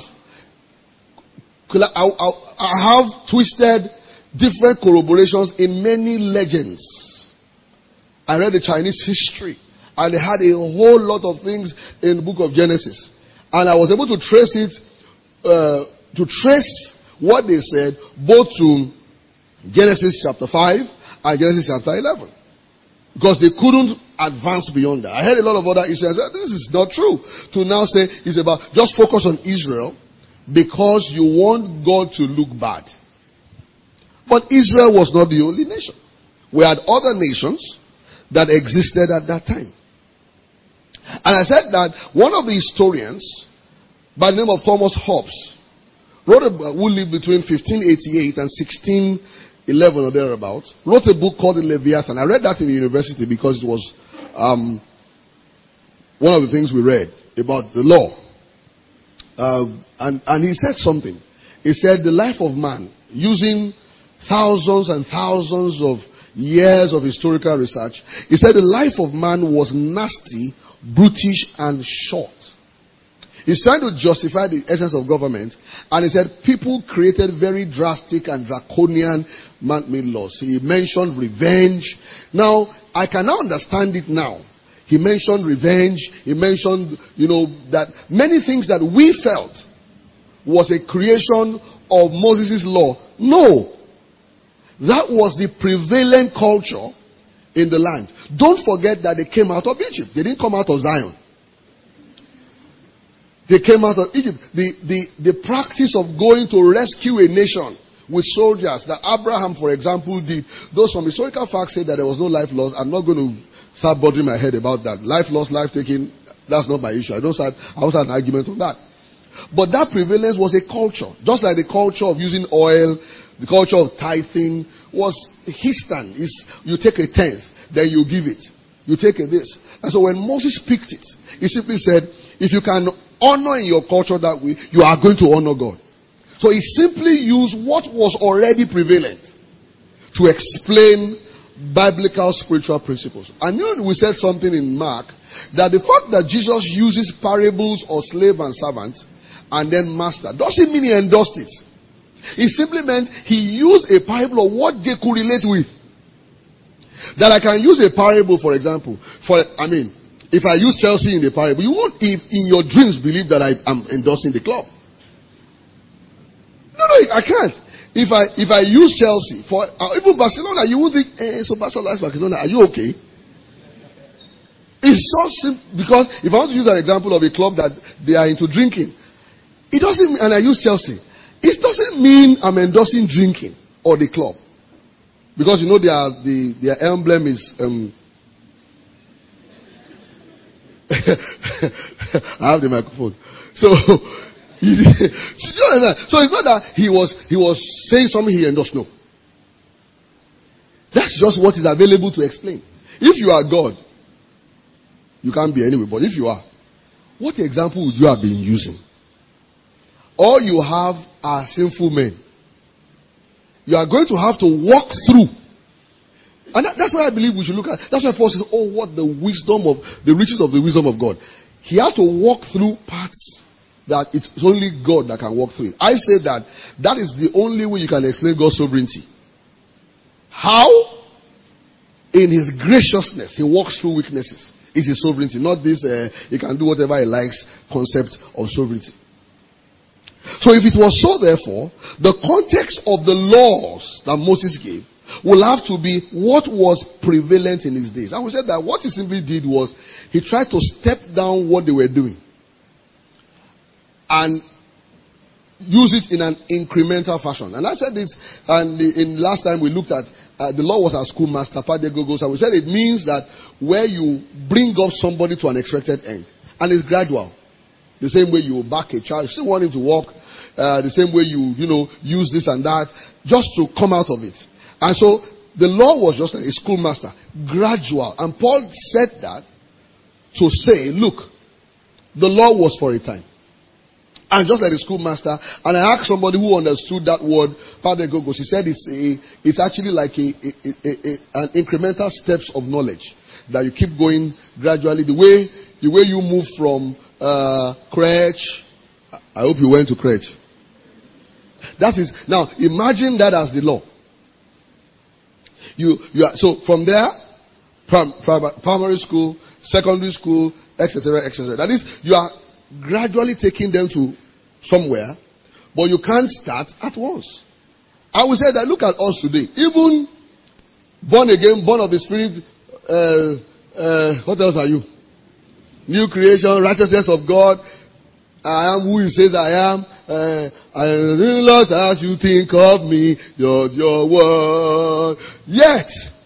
have twisted different corroborations in many legends. I read the Chinese history. And they had a whole lot of things in the book of Genesis. And I was able to trace it, uh, to trace what they said, both to Genesis chapter five and Genesis chapter eleven. Because they couldn't advance beyond that. I heard a lot of other issues. I said, this is not true. To now say it's about, just focus on Israel because you want God to look bad. But Israel was not the only nation. We had other nations that existed at that time. And I said that one of the historians, by the name of Thomas Hobbes, wrote a, who lived between fifteen eighty-eight and sixteen eleven or thereabouts, wrote a book called The Leviathan. I read that in the university because it was um, one of the things we read about the law. Uh, and, and he said something. He said the life of man, using thousands and thousands of years of historical research, he said the life of man was nasty, brutish, and short. He's trying to justify the essence of government, and he said people created very drastic and draconian man-made laws. He mentioned revenge. Now, I can now understand it now. He mentioned revenge. He mentioned, you know, that many things that we felt was a creation of Moses' law. No. That was the prevalent culture in the land. Don't forget that they came out of Egypt. They didn't come out of Zion. They came out of Egypt. The, the, the practice of going to rescue a nation with soldiers that Abraham, for example, did. Those from historical facts say that there was no life loss. I'm not going to start bothering my head about that. Life loss, life taking, that's not my issue. I don't start, I don't start an argument on that. But that prevalence was a culture. Just like the culture of using oil, the culture of tithing was histan. Is you take a tenth, then you give it. You take a this. And so when Moses picked it, he simply said, if you can honor in your culture that way, you are going to honor God. So he simply used what was already prevalent to explain biblical spiritual principles. And you know, we said something in Mark, that the fact that Jesus uses parables of slave and servant and then master doesn't mean he endorsed it. It simply meant he used a parable of what they could relate with. That I can use a parable, for example, for, I mean, if I use Chelsea in the parable, you won't if, in your dreams believe that I am endorsing the club. No, no, I can't. If I if I use Chelsea for uh, even Barcelona, you won't think, eh, so Barcelona, Barcelona, are you okay? It's so simple because if I want to use an example of a club that they are into drinking, it doesn't. And I use Chelsea, it doesn't mean I'm endorsing drinking or the club, because you know their the their emblem is. Um, I have the microphone, so. So it's not that he was he was saying something he endorsed. No. That's just what is available to explain. If you are God, you can't be anyway. But if you are, what example would you have been using? All you have are sinful men. You are going to have to walk through. And that, that's why I believe we should look at. That's why Paul says, oh, what the wisdom of, the riches of the wisdom of God. He had to walk through parts that it's only God that can walk through it. I say that that is the only way you can explain God's sovereignty. How? In His graciousness, He walks through weaknesses. It's His sovereignty, not this uh, He can do whatever He likes concept of sovereignty. So if it was so, therefore, the context of the laws that Moses gave will have to be what was prevalent in his days. And we said that what he simply did was he tried to step down what they were doing and use it in an incremental fashion. And I said it, and the, in last time we looked at, uh, the law was our schoolmaster, Padre Gogos, and we said it means that where you bring up somebody to an expected end, and it's gradual. The same way you back a child, you still want him to walk, uh, the same way you, you know, use this and that, just to come out of it. And so, the law was just like a schoolmaster, gradual. And Paul said that to say, look, the law was for a time. And just like the schoolmaster, and I asked somebody who understood that word, Padre Gogos, he said it's a, it's actually like a, a, a, a, an incremental steps of knowledge that you keep going gradually. The way the way you move from uh, crèche, I hope you went to crèche. That is now imagine that as the law. You you are so from there, prim, prim, primary school, secondary school, et cetera, et cetera. That is, you are gradually taking them to somewhere, but you can't start at once. I will say that look at us today. Even born again, born of the Spirit, uh, uh, what else are you? New creation, righteousness of God. I am who He says I am. Uh, I am not as you think of me. Your, your word. Yet.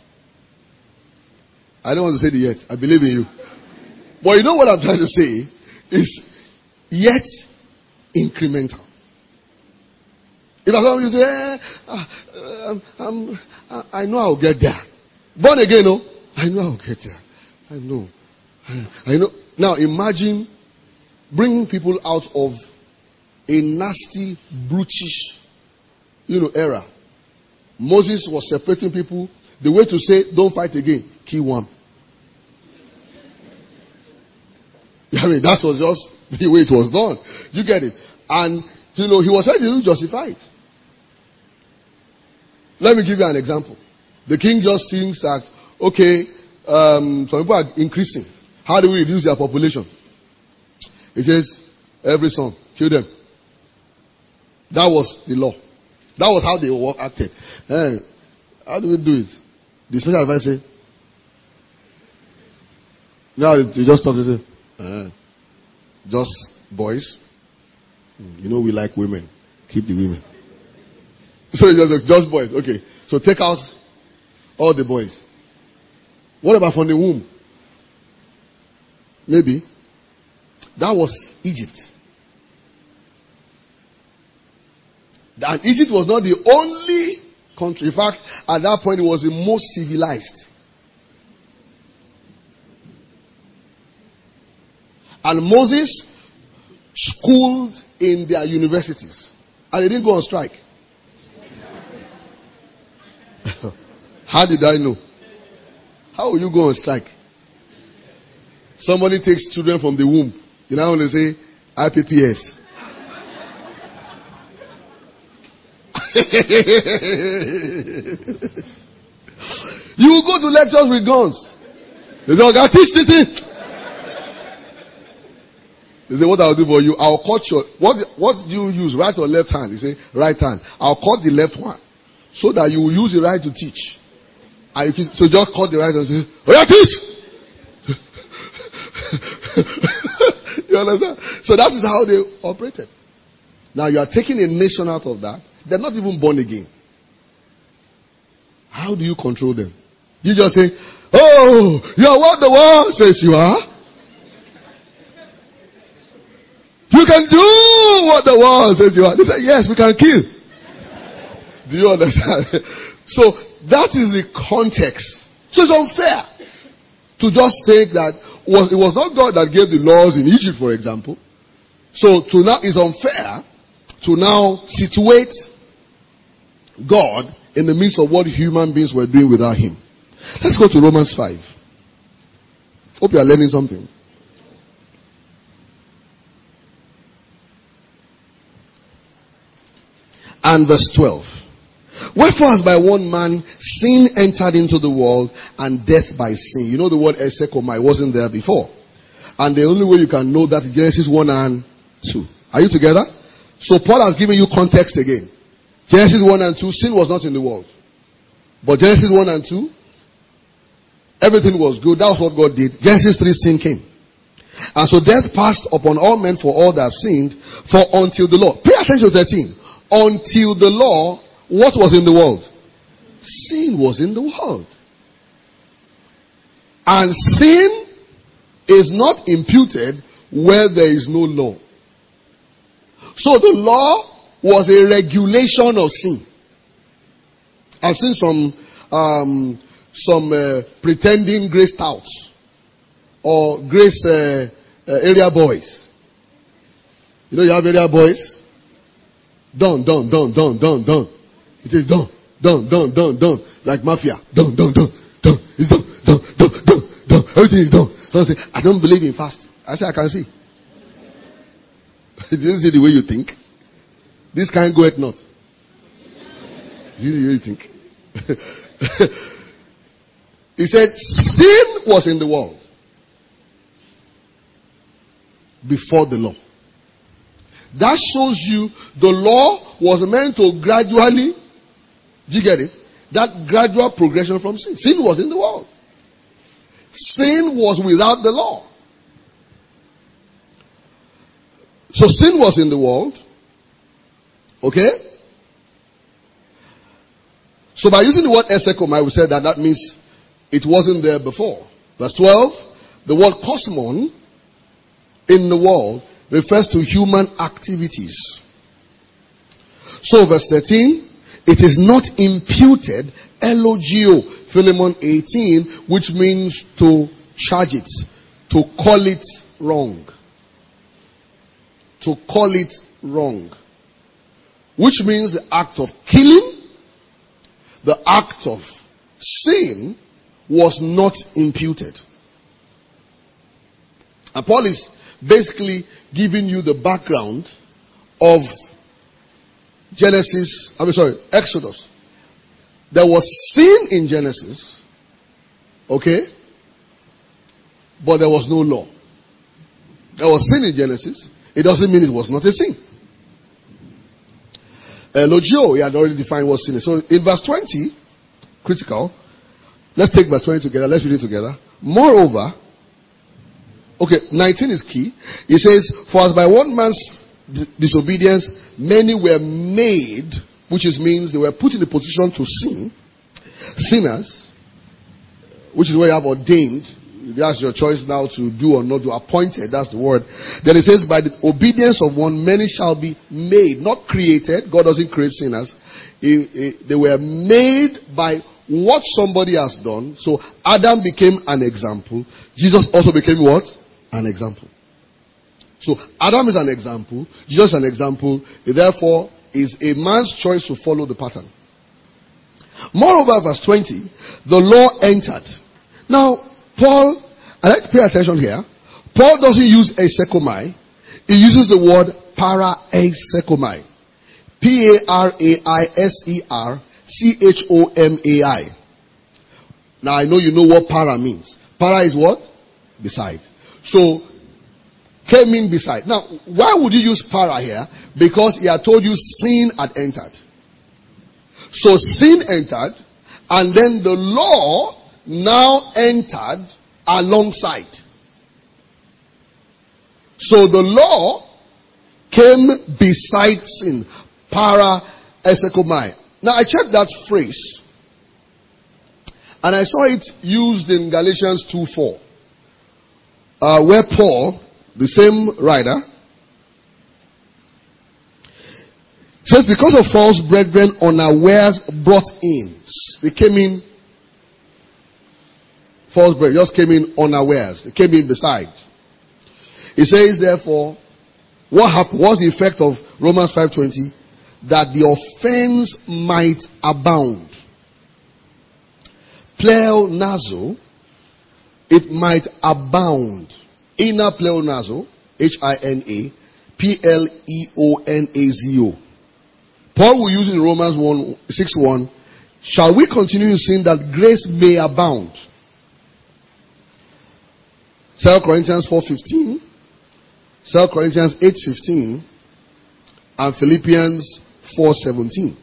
I don't want to say the yet. I believe in you. But you know what I'm trying to say? Is yet incremental. If somebody say, eh, uh, I'm, I'm, I know I'll get there. Born again, no? I know I'll get there. I know. I know. Now imagine bringing people out of a nasty, brutish, you know, era. Moses was separating people. The way to say, don't fight again, kill one. I mean, that was just the way it was done. You get it? And, you know, he was trying to justify it. Let me give you an example. The king just thinks that, okay, um, some people are increasing. How do we reduce their population? He says, every son, kill them. That was the law. That was how they were acted. Hey, how do we do it? The special advisor said, now they just talk to say, uh, just boys. You know we like women. Keep the women. So it's just, just boys. Okay. So take out all the boys. What about from the womb? Maybe. That was Egypt. And Egypt was not the only country. In fact, at that point, it was the most civilized. And Moses schooled in their universities. And they didn't go on strike. How did I know? How will you go on strike? Somebody takes children from the womb. You know when they say I P P S. You will go to lectures with guns. They say, "Okay, teach the thing." They say, "What I'll do for you, I'll cut your what what do you use, right or left hand?" They say, "Right hand. I'll cut the left one so that you will use the right to teach." And you can, so just cut the right and say, "Oh yeah, teach." You understand? So that is how they operated. Now you are taking a nation out of that. They're not even born again. How do you control them? You just say, "Oh, you are what the world says you are. You can do what the world says you are." They say, "Yes, we can kill." Do you understand? So that is the context. So it's unfair to just think that was, it was not God that gave the laws in Egypt, for example. So to now it's unfair to now situate God in the midst of what human beings were doing without Him. Let's go to Romans five. Hope you are learning something. And verse twelve. Wherefore, as by one man sin entered into the world, and death by sin. You know the word esekomai wasn't there before. And the only way you can know that is Genesis one and two. Are you together? So Paul has given you context again. Genesis one and two, sin was not in the world. But Genesis one and two, everything was good. That was what God did. Genesis three, sin came. And so death passed upon all men for all that have sinned, for until the law. Pay attention to thirteen. Until the law, what was in the world? Sin was in the world. And sin is not imputed where there is no law. So the law was a regulation of sin. I've seen some um, some uh, pretending grace touts or grace uh, uh, area boys. You know you have area boys. Done, done, done, done, done, done. It is done, done, done, done, done. Like mafia. Done, done, done, done. It's done, done, done, done, done. Everything is done. So I say, I don't believe in fast. I say, I can see. You didn't see the way you think. This can't go at not. You see the way you think. He said, sin was in the world before the law. That shows you the law was meant to gradually, do you get it? That gradual progression from sin. Sin was in the world. Sin was without the law. So sin was in the world. Okay? So by using the word esekomai, we said that that means it wasn't there before. Verse twelve, the word kosmon in the world refers to human activities. So verse thirteen, it is not imputed, elogio, Philemon eighteen, which means to charge it, to call it wrong. To call it wrong. Which means the act of killing, the act of sin was not imputed. And Paul is basically giving you the background of Genesis, I mean sorry, Exodus. There was sin in Genesis, okay, but there was no law. There was sin in Genesis. It doesn't mean it was not a sin. Elogio, he had already defined what sin is. So in verse twenty, critical, let's take verse twenty together, let's read it together. Moreover, okay, nineteen is key. It says, for as by one man's disobedience, many were made, which is means they were put in a position to sin, sinners, which is where you have ordained, that's your choice now to do or not do. Appointed, that's the word. Then it says, by the obedience of one, many shall be made. Not created. God doesn't create sinners. It, it, they were made by what somebody has done. So Adam became an example. Jesus also became what? An example. So Adam is an example. Jesus is an example. It therefore is a man's choice to follow the pattern. Moreover, verse twenty, the law entered. Now, Paul, I like to pay attention here. Paul doesn't use asekomai. He uses the word para-asekomai. P A R A I S E R C H O M A I. Now, I know you know what para means. Para is what? Beside. So, came in beside. Now, why would you use para here? Because he had told you sin had entered. So, sin entered, and then the law now entered alongside. So the law came beside sin. Para asekomai. Now I checked that phrase, and I saw it used in Galatians two four, uh, where Paul, the same writer, says, because of false brethren unawares brought in. They came in. False brethren just came in unawares. They came in beside. It says, therefore, what happened? What's the effect of Romans five twenty? That the offense might abound. Pleonazo, it might abound. Inner pleonazo, H I N A, P L E O N A Z O. Paul will use in Romans one six one, shall we continue in sin that grace may abound? Second Corinthians four fifteen, Second Corinthians eight fifteen, and Philippians four seventeen.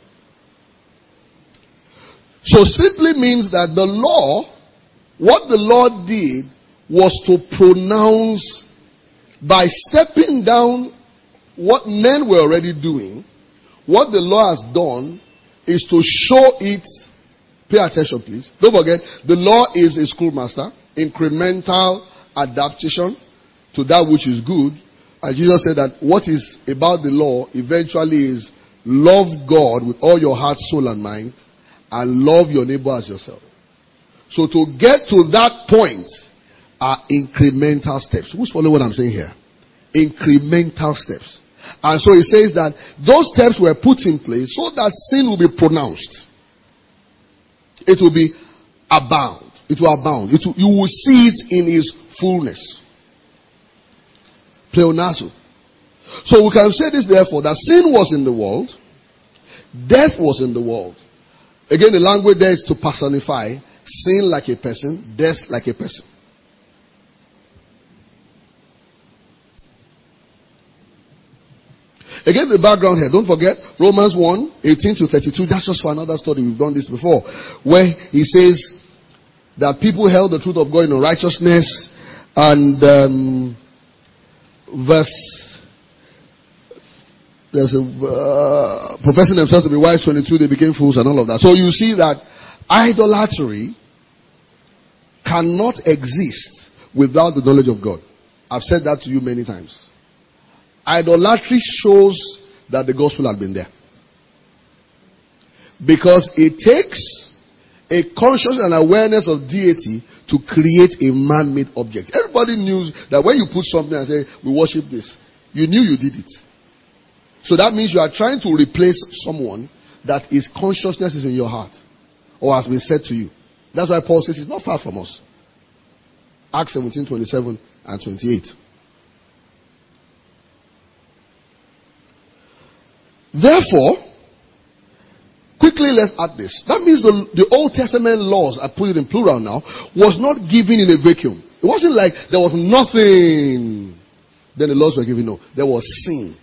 So simply means that the law, what the law did was to pronounce, by stepping down what men were already doing, what the law has done is to show it. Pay attention, please. Don't forget, the law is a schoolmaster, incremental adaptation to that which is good. And Jesus said that what is about the law eventually is love God with all your heart, soul, and mind, and love your neighbor as yourself. So to get to that point are incremental steps. Who's following what I'm saying here? Incremental steps. And so he says that those steps were put in place so that sin will be pronounced. It will be abound. It will abound. It will, you will see it in his fullness. Pleonazo. So we can say this therefore, that sin was in the world, death was in the world. Again, the language there is to personify sin like a person, death like a person. Again, the background here, don't forget, Romans one, eighteen to thirty-two, that's just for another study, we've done this before, where he says that people held the truth of God in righteousness, and um, verse, there's a, uh, professing themselves to be wise, twenty-two, they became fools and all of that. So you see that idolatry cannot exist without the knowledge of God. I've said that to you many times. Idolatry shows that the gospel had been there. Because it takes a conscious and awareness of deity to create a man-made object. Everybody knew that when you put something and say, we worship this, you knew you did it. So that means you are trying to replace someone that his consciousness is in your heart or has been said to you. That's why Paul says it's not far from us. Acts seventeen, twenty-seven and twenty-eight. Therefore, quickly let's add this. That means the, the Old Testament laws, I put it in plural now, was not given in a vacuum. It wasn't like there was nothing, then the laws were given. No, there was sin.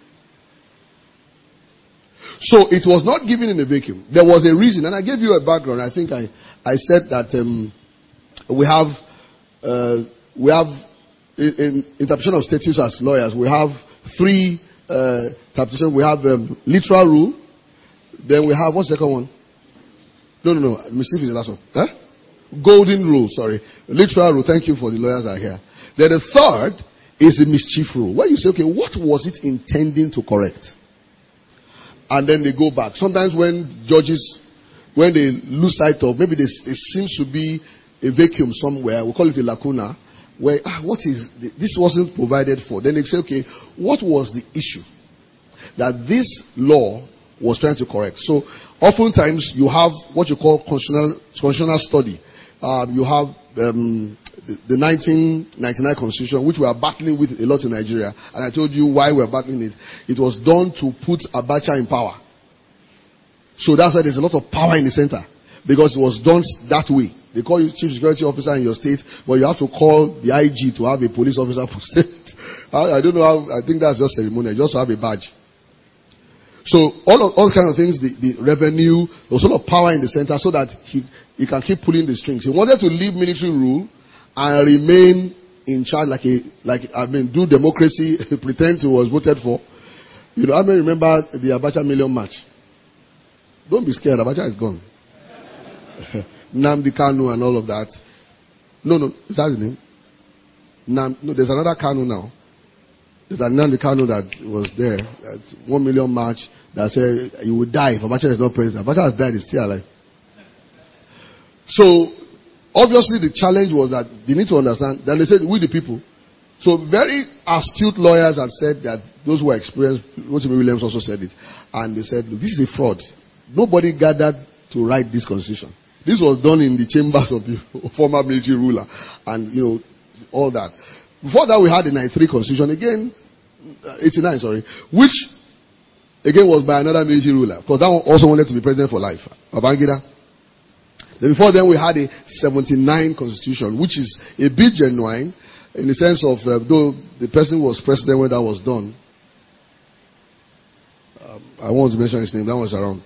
So it was not given in a vacuum. There was a reason, and I gave you a background. I think I, I said that um, we have uh, we have in, in interpretation of statutes as lawyers, we have three uh, interpretations. We have um, literal rule. Then we have, what's the second one? No, no, no. Mischief is the last one. Huh? golden rule, sorry. Literal rule. Thank you for the lawyers are here. Then the third is the mischief rule. Where you say, okay, what was it intending to correct? And then they go back. Sometimes when judges, when they lose sight of, maybe there seems to be a vacuum somewhere, we call it a lacuna, where, ah, what is, this wasn't provided for. Then they say, okay, what was the issue that this law was trying to correct? So, oftentimes, you have what you call constitutional, constitutional study. Um, you have um, the, the nineteen ninety-nine Constitution, which we are battling with a lot in Nigeria. And I told you why we are battling it. It was done to put Abacha in power. So that's why there's a lot of power in the center. Because it was done that way. They call you chief security officer in your state, but you have to call the I G to have a police officer for state. I, I don't know how, I think that's just ceremonial. Just to have a badge. So all of, all kind of things, the, the revenue, there was a lot of power in the center so that he, he can keep pulling the strings. He wanted to leave military rule and remain in charge like a, like, I mean, do democracy, pretend he was voted for. You know, I may remember the Abacha Million March. Don't be scared, Abacha is gone. Nnamdi Kanu and all of that. No, no, is that his name? Nam, no, there's another Kanu now. There's another Kanu that was there. That's one million march that said you will die if Abacha is not president. Abacha has died, he's still alive. So, obviously the challenge was that they need to understand. Then they said, we the people. So very astute lawyers had said that those who are experienced, Rotimi Williams also said it. And they said, this is a fraud. Nobody gathered to write this constitution. This was done in the chambers of the former military ruler. And, you know, all that. Before that, we had the ninety-three Constitution again, eighty-nine, sorry, which again was by another military ruler. Because that one also wanted to be president for life, Babangida. Then before then, we had a seventy-nine Constitution, which is a bit genuine in the sense of, uh, though the person was president when that was done. Um, I won't mention his name, that was around.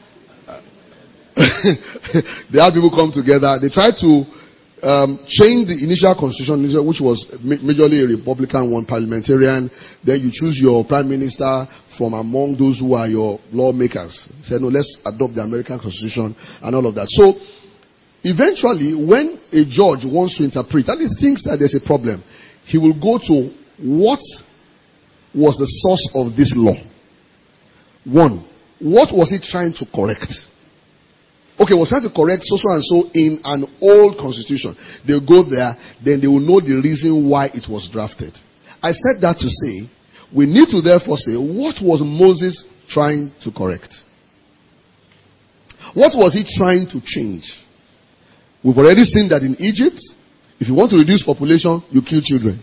They had people come together. They tried to um, change the initial constitution, which was majorly a Republican one, parliamentarian. Then you choose your prime minister from among those who are your lawmakers. Said, no, let's adopt the American Constitution and all of that. So, eventually, when a judge wants to interpret, and he thinks that there's a problem, he will go to what was the source of this law. One, what was he trying to correct? Okay, was trying to correct so, so and so in an old constitution. They'll go there, then they will know the reason why it was drafted. I said that to say, we need to therefore say, what was Moses trying to correct? What was he trying to change? We've already seen that in Egypt, if you want to reduce population, you kill children.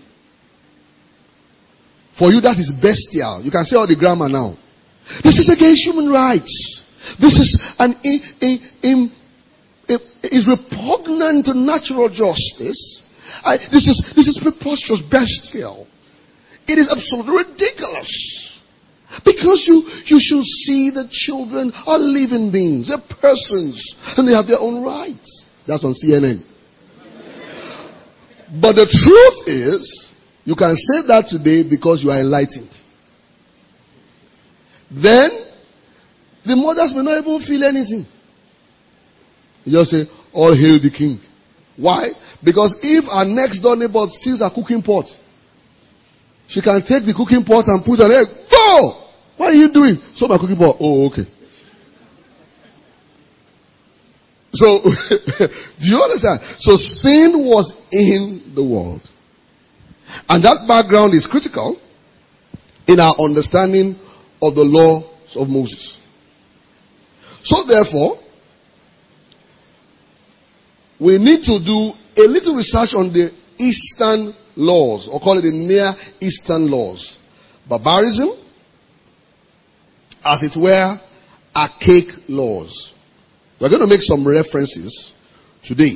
For you, that is bestial. You can say all the grammar now. This is against human rights. This is an in, in, in, in, is repugnant to natural justice. I, this is this is preposterous, bestial. It is absolutely ridiculous. Because you you should see that children are living beings, they're persons, and they have their own rights. That's on C N N. But the truth is, you can say that today because you are enlightened. Then the mothers may not even feel anything. You just say, all hail the king. Why? Because if our next door neighbor steals a cooking pot, she can take the cooking pot and put an egg. Go! What are you doing? So my cooking pot. Oh, okay. So, do you understand? So sin was in the world. And that background is critical in our understanding of the laws of Moses. So therefore, we need to do a little research on the Eastern laws, or call it the Near Eastern laws. Barbarism, as it were, archaic laws. We're going to make some references today.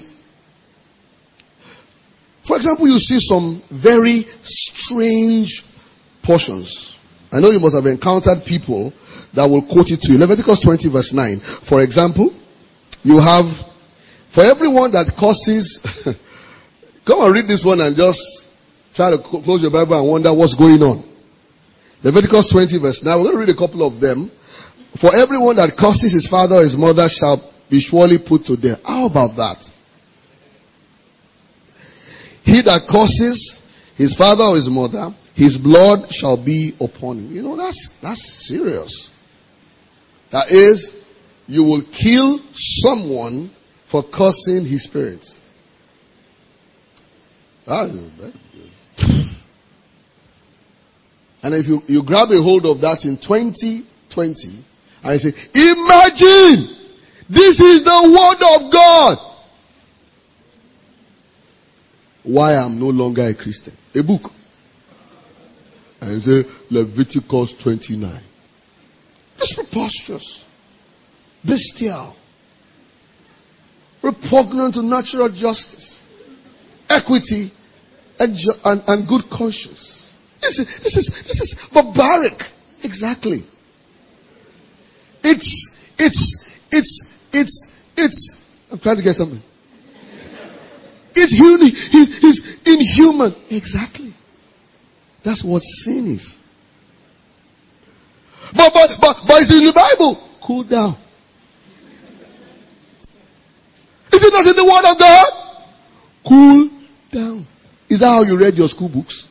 For example, you see some very strange portions. I know you must have encountered people that will quote it to you. Leviticus twenty verse nine. For example, you have, for everyone that causes, come and read this one and just try to close your Bible and wonder what's going on. Leviticus twenty verse nine. We're going to read a couple of them. For everyone that curses his father or his mother shall be surely put to death. How about that? He that curses his father or his mother, his blood shall be upon him. You know, that's that's serious. That is, you will kill someone for cursing his parents. That is, and if you, you grab a hold of that in twenty twenty, and you say, imagine, this is the word of God. Why I'm no longer a Christian. A book. And you say, Leviticus twenty-nine. It's preposterous. Bestial. Repugnant to natural justice. Equity. And, and, and good conscience. This is, this is, this is barbaric. Exactly. It's, it's, it's, it's, it's, I'm trying to get something. It's human, it's inhuman. Exactly. That's what sin is. But, but, but, but it's in the Bible. Cool down. Is it not in the Word of God? Cool down. Is that how you read your school books?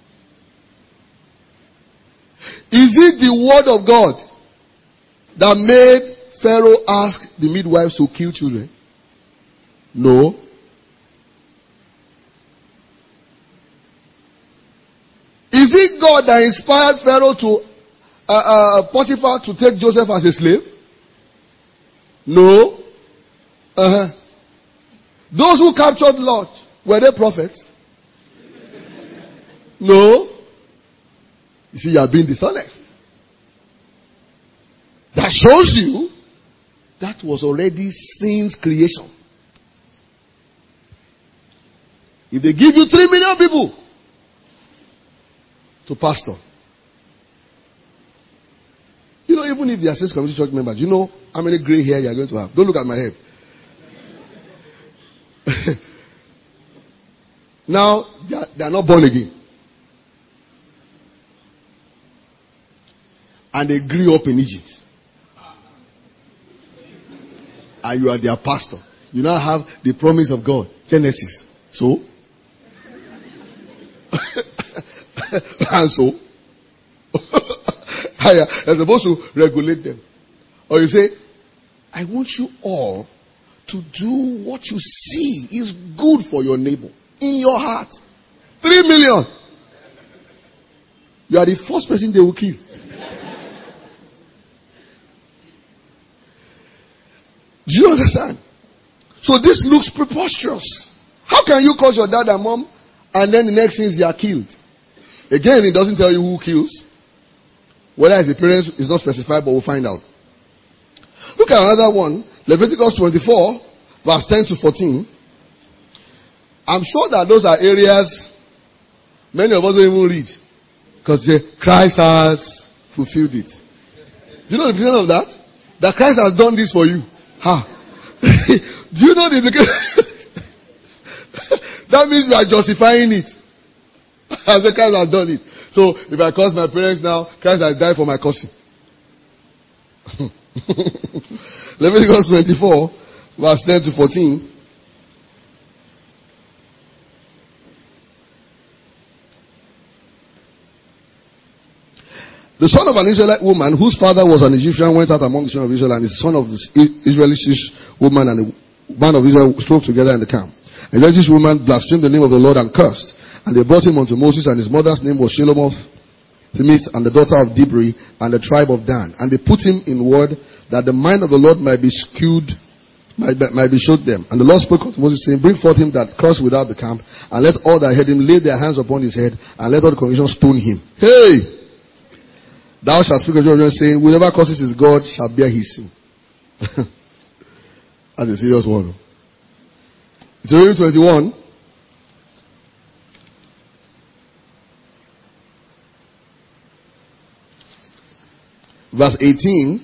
Is it the Word of God that made Pharaoh ask the midwives to kill children? No. Is it God that inspired Pharaoh to uh, uh, Potiphar to take Joseph as a slave? No. Uh-huh. Those who captured Lot, were they prophets? No. You see, you are being dishonest. That shows you that was already sin's creation. If they give you three million people to pastor, you know, even if they are six community church members, you know how many gray hair you are going to have. Don't look at my head. Now, they are, they are not born again. And they grew up in Egypt. And you are their pastor. You now have the promise of God. Genesis. So? And so? You're supposed to regulate them. Or you say, I want you all to do what you see is good for your neighbor. In your heart. Three million. You are the first person they will kill. Do you understand? So this looks preposterous. How can you curse your dad and mom and then the next thing is you are killed? Again, it doesn't tell you who kills. Whether it's the parents is not specified, but we'll find out. Look at another one. Leviticus twenty-four, verse ten to fourteen. I'm sure that those are areas many of us don't even read. Because Christ has fulfilled it. Do you know the implication of that? That Christ has done this for you. Ha. Do you know the implication? That means we are justifying it. As the Christ has done it. So, if I curse my parents now, Christ has died for my cursing. Leviticus twenty-four, verse ten to fourteen. The son of an Israelite woman, whose father was an Egyptian, went out among the children of Israel, and the son of the Israelitish woman and the man of Israel strove together in the camp. And the Israelitish woman blasphemed the name of the Lord and cursed. And they brought him unto Moses, and his mother's name was Shelomoth, Themith, and the daughter of Dibri, and the tribe of Dan. And they put him in word that the mind of the Lord might be skewed, might be, might be showed them. And the Lord spoke unto Moses, saying, bring forth him that cursed without the camp, and let all that heard him lay their hands upon his head, and let all the congregation stone him. Hey! Thou shalt speak of John, saying, whoever curses his God shall bear his sin. That's a serious one. Deuteronomy twenty-one. Verse eighteen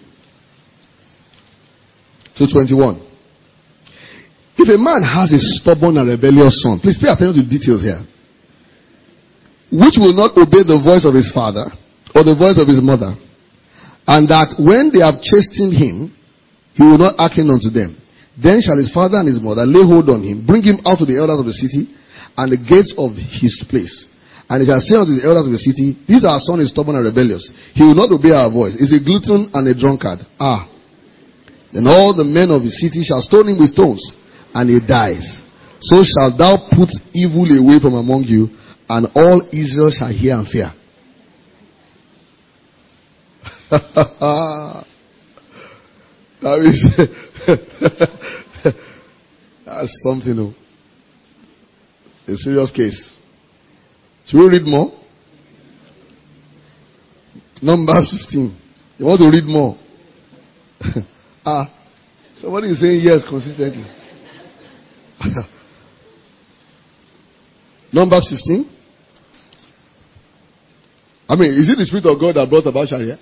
to twenty-one. If a man has a stubborn and rebellious son, please pay attention to the details here, which will not obey the voice of his father, or the voice of his mother, and that when they have chastened him, he will not hearken unto them. Then shall his father and his mother lay hold on him, bring him out to the elders of the city, and the gates of his place. And he shall say unto the elders of the city, this our son is stubborn and rebellious. He will not obey our voice. He is a glutton and a drunkard. Ah. Then all the men of the city shall stone him with stones, and he dies. So shalt thou put evil away from among you, and all Israel shall hear and fear. That is that's something, no? A serious case. Should we read more? Numbers fifteen. You want to read more? Ah, somebody is saying yes consistently. Numbers fifteen. I mean, is it the Spirit of God that brought about Sharia?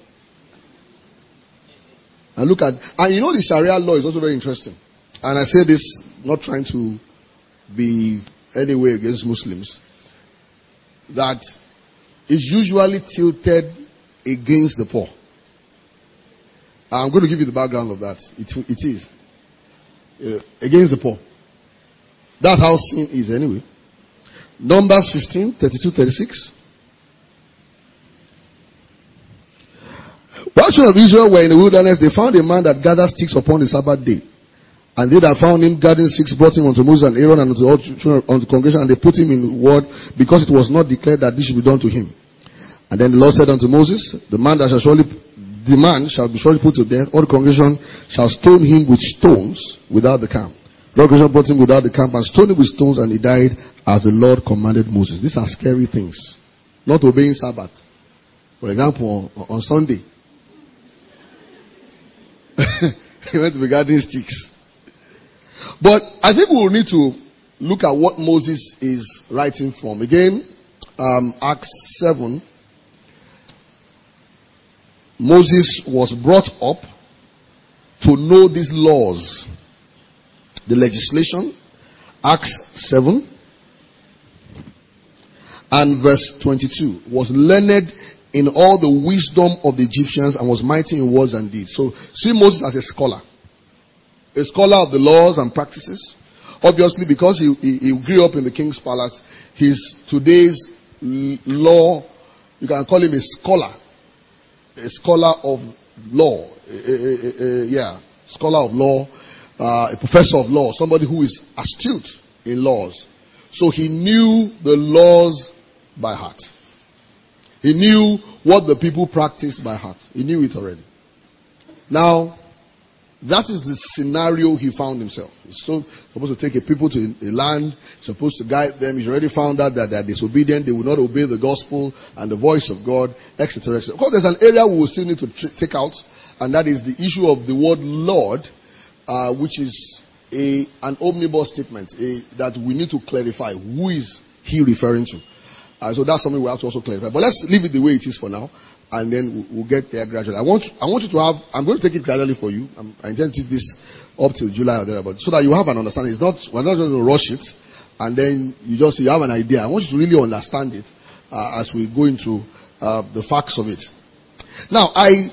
And look at, and you know the Sharia law is also very interesting. And I say this not trying to be any way against Muslims. That is usually tilted against the poor. I'm going to give you the background of that. It, it is. Uh, against the poor. That's how sin is anyway. Numbers fifteen, thirty-two, thirty-six. While children of Israel were in the wilderness, they found a man that gathered sticks upon the Sabbath day. And they that found him gathering sticks brought him unto Moses and Aaron and unto all children of the congregation, and they put him in ward, because it was not declared that this should be done to him. And then the Lord said unto Moses, the man that shall surely, the man shall be surely put to death. All the congregation shall stone him with stones without the camp. The congregation brought him without the camp and stoned him with stones, and he died as the Lord commanded Moses. These are scary things. Not obeying Sabbath. For example, on, on Sunday, he went to be gathering sticks. But I think we will need to look at what Moses is writing from. Again, um, Acts seven. Moses was brought up to know these laws, the legislation. Acts seven and verse twenty-two. Was learned in all the wisdom of the Egyptians and was mighty in words and deeds. So see Moses as a scholar. A scholar of the laws and practices. Obviously, because he, he, he grew up in the king's palace, he's today's law, you can call him a scholar. A scholar of law. A, a, a, a, yeah, scholar of law. Uh, a professor of law. Somebody who is astute in laws. So he knew the laws by heart. He knew what the people practiced by heart. He knew it already. Now, that is the scenario he found himself. He's so, supposed to take a people to a land, supposed to guide them. He's already found out that they are disobedient, they will not obey the gospel and the voice of God, et cetera, et cetera. Of course, there's an area we will still need to tr- take out, and that is the issue of the word Lord, uh, which is a an omnibus statement a, that we need to clarify. Who is he referring to? Uh, so that's something we have to also clarify. But let's leave it the way it is for now, and then we'll, we'll get there gradually. I want I want you to have. I'm going to take it gradually for you. I'm, I intend to do this up till July or thereabout, so that you have an understanding. It's not we're not going to rush it, and then you just you have an idea. I want you to really understand it uh, as we go into uh, the facts of it. Now, I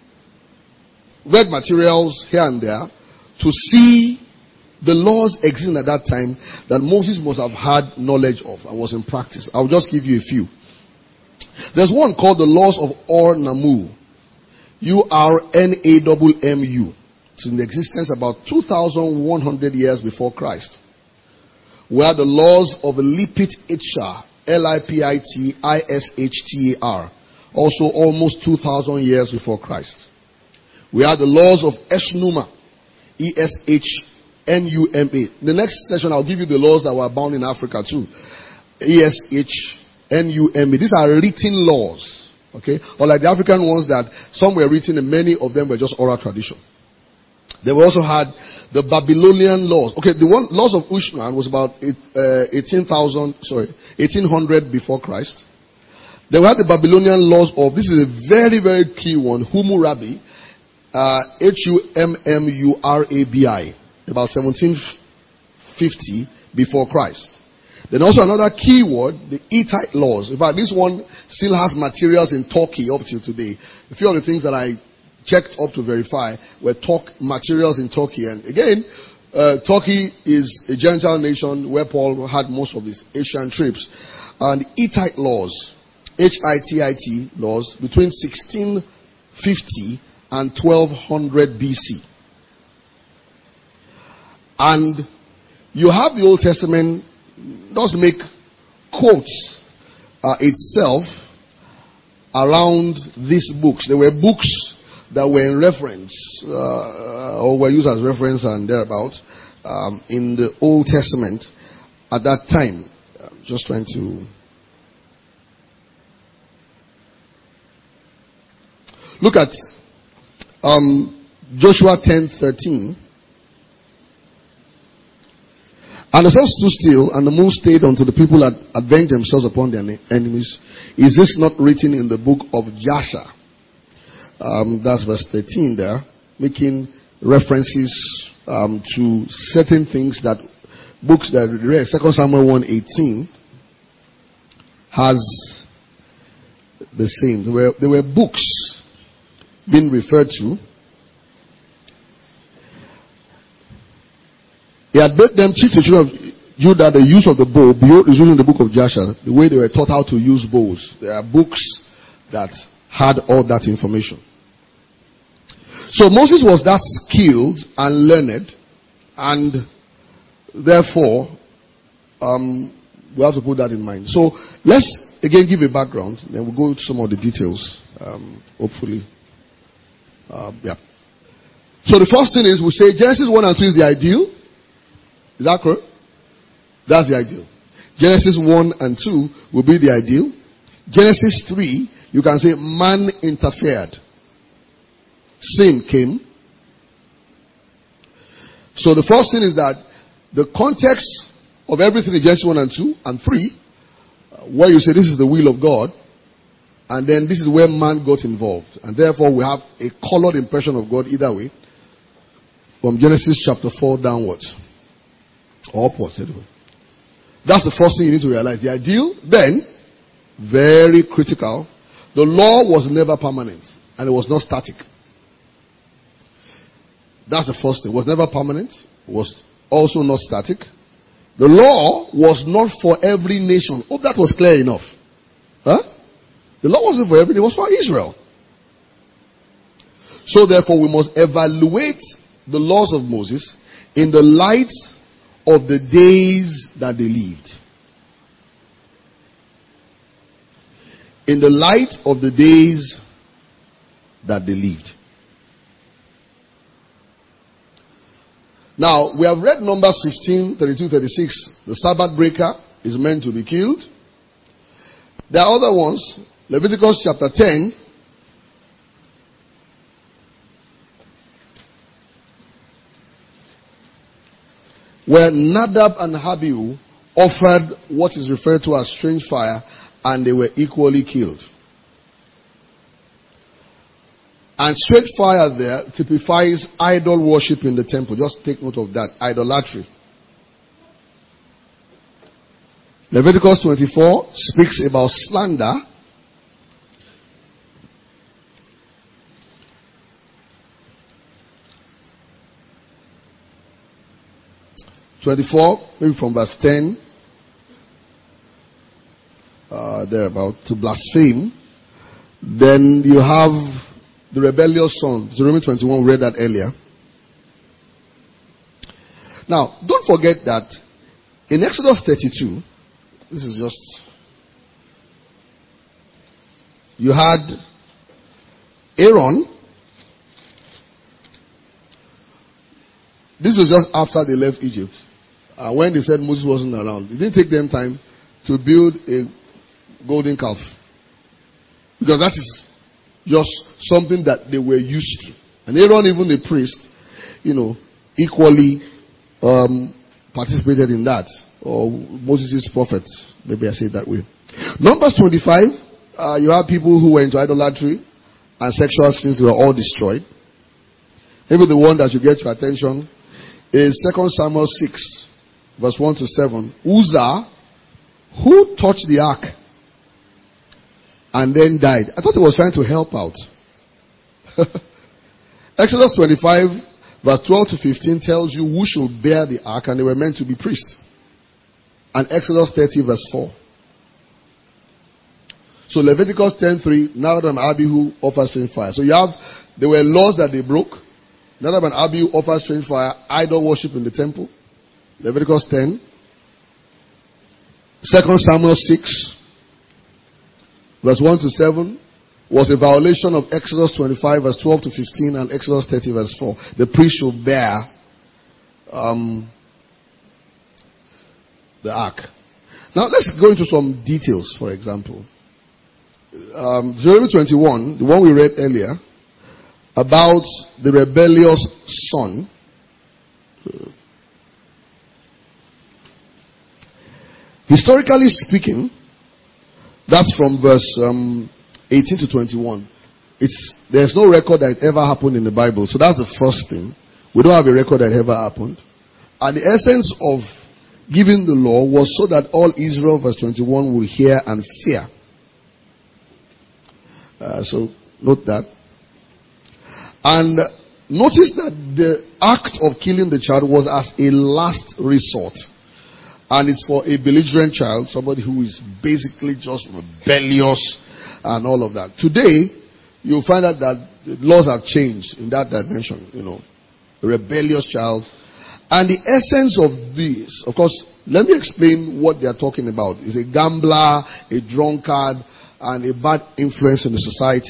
read materials here and there to see the laws existing at that time that Moses must have had knowledge of and was in practice. I'll just give you a few. There's one called the laws of Ur-Nammu. U R N A M M U. It's in existence about two thousand one hundred years before Christ. Where the laws of Lipit Itshar, L I P I T I S H T A R, also almost two thousand years before Christ. We have the laws of Eshnuma, E S H N U M A. The next session I'll give you the laws that were bound in Africa too. E S H N U M A. These are written laws. Okay? Unlike the African ones that some were written and many of them were just oral tradition. They also had the Babylonian laws. Okay, the one laws of Ushman was about uh, eighteen thousand, sorry, eighteen hundred before Christ. They had the Babylonian laws of, this is a very, very key one, Hammurabi, uh, H U M M U R A B I. About seventeen fifty before Christ. Then also another key word, the Hittite laws. In fact, this one still has materials in Turkey up till today. A few of the things that I checked up to verify were talk materials in Turkey. And again, uh, Turkey is a Gentile nation where Paul had most of his Asian trips. And Hittite laws, H I T I T laws, between sixteen fifty and twelve hundred B C. And you have the Old Testament does make quotes uh, itself around these books. There were books that were in reference, uh, or were used as reference and thereabout, um, in the Old Testament at that time. I'm just trying to look at um, Joshua ten thirteen. And the sun stood still, and the moon stayed until the people had avenged themselves upon their enemies. Is this not written in the book of Jasher? Um, that's verse thirteen there, making references um, to certain things that books that we read. Second Samuel one eighteen has the same. There were, there were books being referred to. He had made them teach the children of Judah the use of the bow. Behold, is written in the book of Jasher, the way they were taught how to use bows. There are books that had all that information. So Moses was that skilled and learned, and therefore, um, we have to put that in mind. So let's again give a background, then we'll go into some of the details, um, hopefully. Uh, yeah. So the first thing is we say Genesis one and two is the ideal. Is that correct? That's the ideal. Genesis one and two will be the ideal. Genesis three, you can say man interfered. Sin came. So the first thing is that the context of everything in Genesis one and two and three, where you say this is the will of God, and then this is where man got involved. And therefore we have a colored impression of God either way, from Genesis chapter four downwards. Or upwards, anyway. That's the first thing you need to realize. The ideal, then, very critical. The law was never permanent, and it was not static. That's the first thing. It was never permanent. It was also not static. The law was not for every nation. Hope that was clear enough. Huh? The law wasn't for every nation. It was for Israel. So therefore, we must evaluate the laws of Moses in the light of the days that they lived. In the light of the days that they lived. Now, we have read Numbers fifteen, thirty-two, thirty-six. The Sabbath breaker is meant to be killed. There are other ones. Leviticus chapter ten. Where Nadab and Abihu offered what is referred to as strange fire, and they were equally killed. And straight fire there typifies idol worship in the temple. Just take note of that. Idolatry. Leviticus twenty-four speaks about slander. twenty-four, maybe from verse ten, uh, thereabout, to blaspheme. Then you have the rebellious son. Deuteronomy twenty-one, we read that earlier. Now, don't forget that in Exodus thirty-two, this is just, you had Aaron. This was just after they left Egypt. Uh, when they said Moses wasn't around, it didn't take them time to build a golden calf. Because that is just something that they were used to. And Aaron, even the priest, you know, equally um, participated in that. Or Moses' prophet. Maybe I say it that way. Numbers twenty-five, uh, you have people who were into idolatry and sexual sins. They were all destroyed. Maybe the one that should get your attention is Second Samuel six, verse one to seven. Uzzah, who touched the ark and then died. I thought he was trying to help out. Exodus twenty-five, Verse twelve to fifteen tells you who should bear the ark, and they were meant to be priests. And Exodus thirty verse four. So Leviticus ten three, Nadab and Abihu offers strange fire. So you have, there were laws that they broke. Nadab and Abihu offers strange fire, idol worship in the temple. Leviticus ten. Second Samuel six, verse one to seven, was a violation of Exodus twenty-five, verse twelve to fifteen, and Exodus thirty, verse four. The priest should bear um, the ark. Now let's go into some details, for example. Um, Deuteronomy twenty-one, the one we read earlier, about the rebellious son. Historically speaking, that's from verse um, eighteen to twenty-one. It's, there's no record that it ever happened in the Bible. So that's the first thing. We don't have a record that it ever happened. And the essence of giving the law was so that all Israel, verse twenty-one, will hear and fear. Uh, so note that. And notice that the act of killing the child was as a last resort. And it's for a belligerent child, somebody who is basically just rebellious and all of that. Today, you'll find out that the laws have changed in that dimension, you know. A rebellious child. And the essence of this, of course, let me explain what they are talking about. It's a gambler, a drunkard, and a bad influence in the society.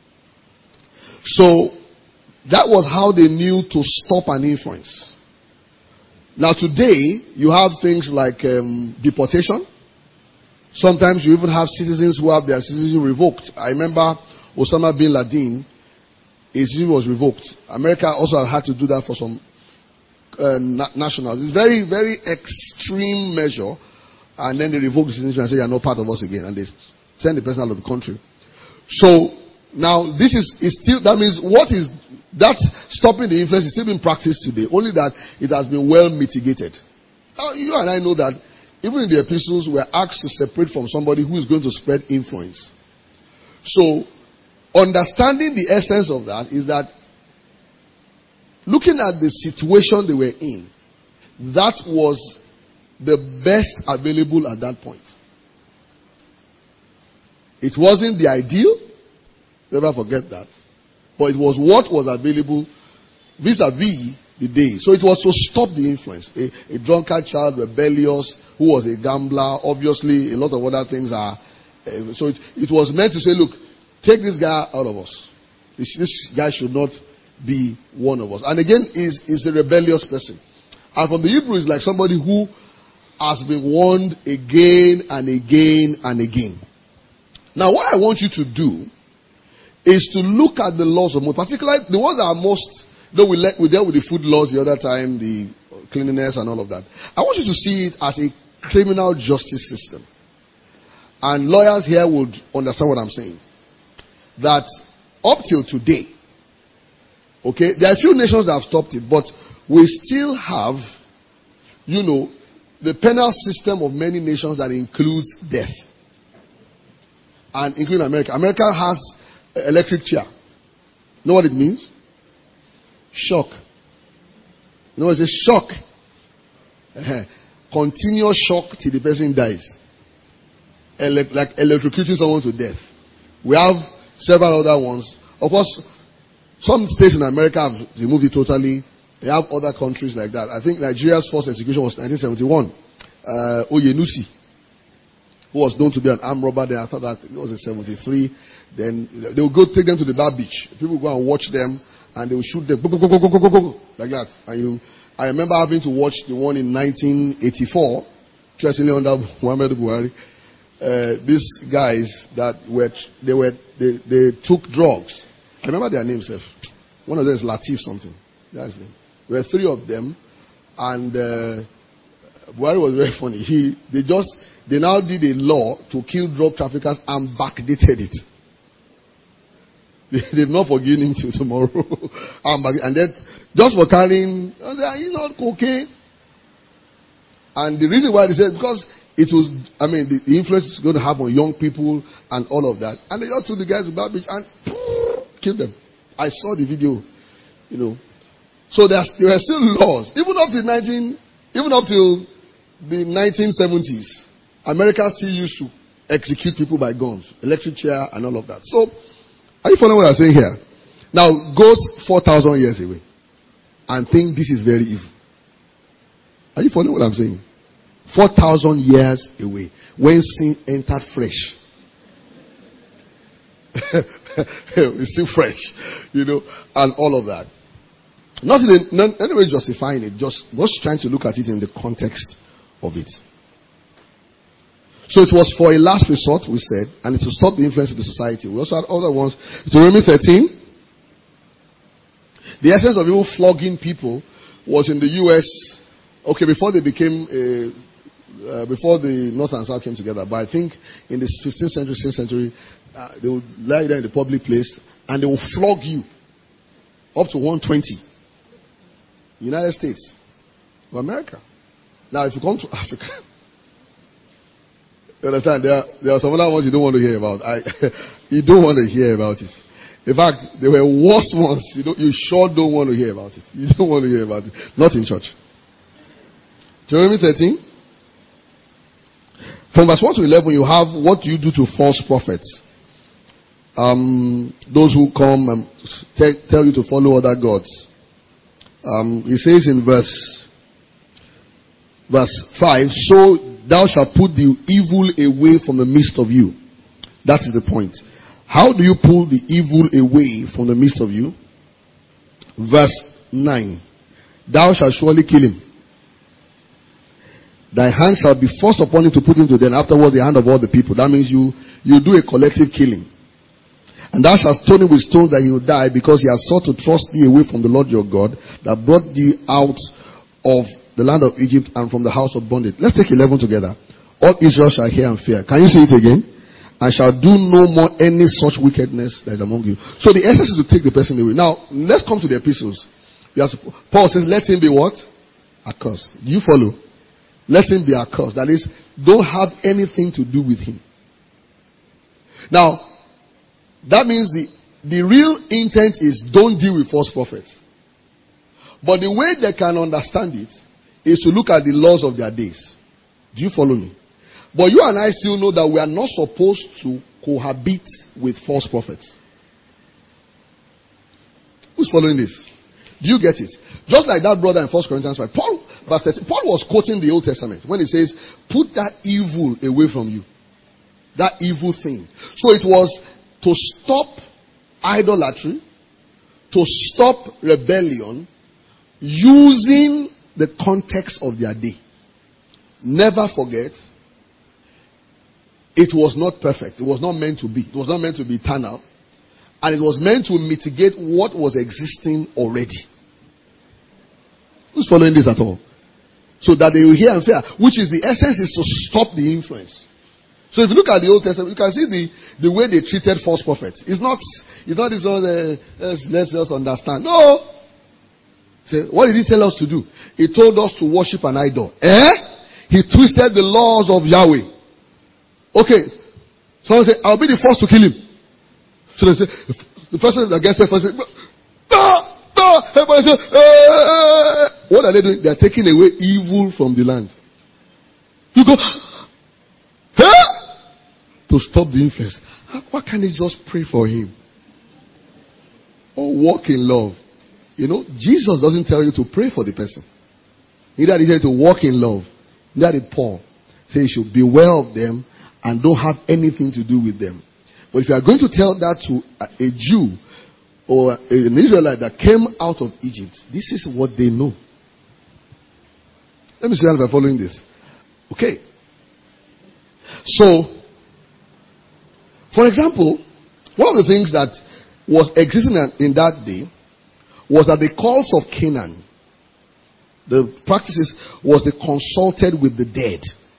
So, that was how they knew to stop an influence. Now today, you have things like um, deportation. Sometimes you even have citizens who have their citizenship revoked. I remember Osama bin Laden, his citizenship was revoked. America also had to do that for some uh, na- nationals. It's very, very extreme measure. And then they revoke the citizenship and say, you are not part of us again. And they send the person out of the country. So, now this is, is still, that means what is, that stopping the influence is still being practiced today. Only that it has been well mitigated. Now, you and I know that even in the epistles, we are asked to separate from somebody who is going to spread influence. So, understanding the essence of that is that looking at the situation they were in, that was the best available at that point. It wasn't the ideal. Never forget that. But it was what was available vis-a-vis the day. So it was to stop the influence. A, a drunkard child, rebellious, who was a gambler. Obviously, a lot of other things are. Uh, so it, it was meant to say, look, take this guy out of us. This, this guy should not be one of us. And again, is is a rebellious person. And from the Hebrew, it's like somebody who has been warned again and again and again. Now, what I want you to do is to look at the laws of Moses, particularly the ones that are most, though we, let, we dealt with the food laws the other time, the cleanliness and all of that. I want you to see it as a criminal justice system. And lawyers here would understand what I'm saying. That up till today, okay, there are a few nations that have stopped it, but we still have, you know, the penal system of many nations that includes death. And including America. America has electric chair. Know what it means? Shock. You know, it's a shock. Uh-huh. Continuous shock till the person dies. Ele- like electrocuting someone to death. We have several other ones. Of course, some states in America have removed it totally. They have other countries like that. I think Nigeria's first execution was nineteen seventy-one. Uh, Oyenusi, who was known to be an armed robber. Then after that, it was in seventy-three. Then they will go take them to the bar beach. People go and watch them, and they will shoot them like that. And you, I remember having to watch the one in nineteen eighty-four, interestingly under Muhammad Buhari. Uh, these guys that were they were they, they took drugs. I remember their names. One of them is Latif something. That's his name. There were three of them, and uh, Buhari was very funny. He they just they now did a law to kill drug traffickers and backdated it. They've not forgiven him till tomorrow. And then, just for carrying, he's not cocaine. And the reason why they said, because it was, I mean, the, the influence it's going to have on young people and all of that. And they just took the guys to that beach and poof, killed them. I saw the video, you know. So there were still laws. Even up to nineteen, even up to the nineteen seventies, America still used to execute people by guns, electric chair, and all of that. So, are you following what I'm saying here? Now, goes four thousand years away and think this is very evil. Are you following what I'm saying? four thousand years away, when sin entered fresh. It's still fresh, you know, and all of that. Not in a, not anyway justifying it, just, just trying to look at it in the context of it. So it was for a last resort, we said, and it will stop the influence of the society. We also had other ones. Deuteronomy thirteen. The essence of even flogging people was in the U S, okay, before they became, uh, uh, before the North and South came together. But I think in the fifteenth century, sixteenth century, uh, they would lie there in the public place and they would flog you up to one twenty. United States of America. Now, if you come to Africa, you understand, there are, there are some other ones you don't want to hear about. I, you don't want to hear about it. In fact, there were worse ones. You, don't, you sure don't want to hear about it. You don't want to hear about it. Not in church. Deuteronomy thirteen. From verse one to eleven, you have what you do to false prophets. Um, those who come and te- tell you to follow other gods. Um, he says in verse verse five, so thou shalt put the evil away from the midst of you. That is the point. How do you pull the evil away from the midst of you? Verse nine. Thou shalt surely kill him. Thy hand shall be forced upon him to put him to death, and afterwards the hand of all the people. That means you, you do a collective killing. And thou shalt stone him with stones that he will die, because he has sought to thrust thee away from the Lord your God, that brought thee out of the land of Egypt and from the house of bondage. Let's take eleven together. All Israel shall hear and fear. Can you say it again? And shall do no more any such wickedness that is among you. So the essence is to take the person away. Now, let's come to the epistles. To, Paul says, let him be what? Accursed. Do you follow? Let him be accursed. That is, don't have anything to do with him. Now, that means the, the real intent is don't deal with false prophets. But the way they can understand it is to look at the laws of their days. Do you follow me? But you and I still know that we are not supposed to cohabit with false prophets. Who's following this? Do you get it? Just like that brother in First Corinthians five. Paul, verse thirteen, Paul was quoting the Old Testament when he says, put that evil away from you. That evil thing. So it was to stop idolatry, to stop rebellion, using the context of their day. Never forget, it was not perfect. It was not meant to be. It was not meant to be eternal. And it was meant to mitigate what was existing already. Who's following this at all? So that they will hear and fear. Which is the essence, is to stop the influence. So if you look at the Old Testament, you can see the, the way they treated false prophets. It's not, it's not this all, uh, let's, let's just understand. No! Say, what did he tell us to do? He told us to worship an idol. Eh? He twisted the laws of Yahweh. Okay. Someone said, I'll be the first to kill him. So they say, the person that gets there first says, ah, ah, everybody says, eh. What are they doing? They are taking away evil from the land. You go, eh? To stop the influence. Why can't they just pray for him? Or walk in love? You know, Jesus doesn't tell you to pray for the person. Neither did he tell you to walk in love. Neither did Paul. Say you should beware of them and don't have anything to do with them. But if you are going to tell that to a Jew or an Israelite that came out of Egypt, this is what they know. Let me see if I'm following this. Okay. So, for example, one of the things that was existing in that day was that the cults of Canaan, the practices, was they consulted with the dead.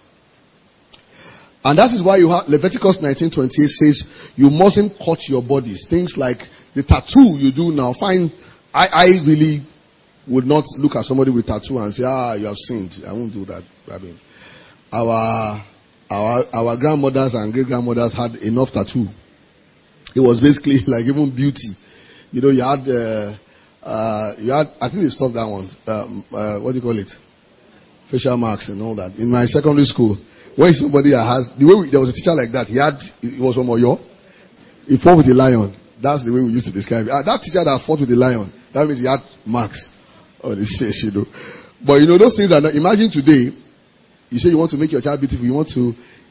And that is why you have Leviticus nineteen twenty-eight says you mustn't cut your bodies. Things like the tattoo you do now. Fine, I, I really would not look at somebody with tattoo and say, ah, you have sinned. I won't do that. I mean, our our our grandmothers and great grandmothers had enough tattoo. It was basically like even beauty. You know, you had uh, Uh, you had, I think they stopped that one. Um, uh, what do you call it? Facial marks and all that. In my secondary school, when somebody has, the way we, there was a teacher like that, he had, he was from Oyo. He fought with the lion. That's the way we used to describe it. Uh, that teacher that fought with the lion, that means he had marks on his face, you know. But you know, those things are not, imagine today, you say you want to make your child beautiful, you want to,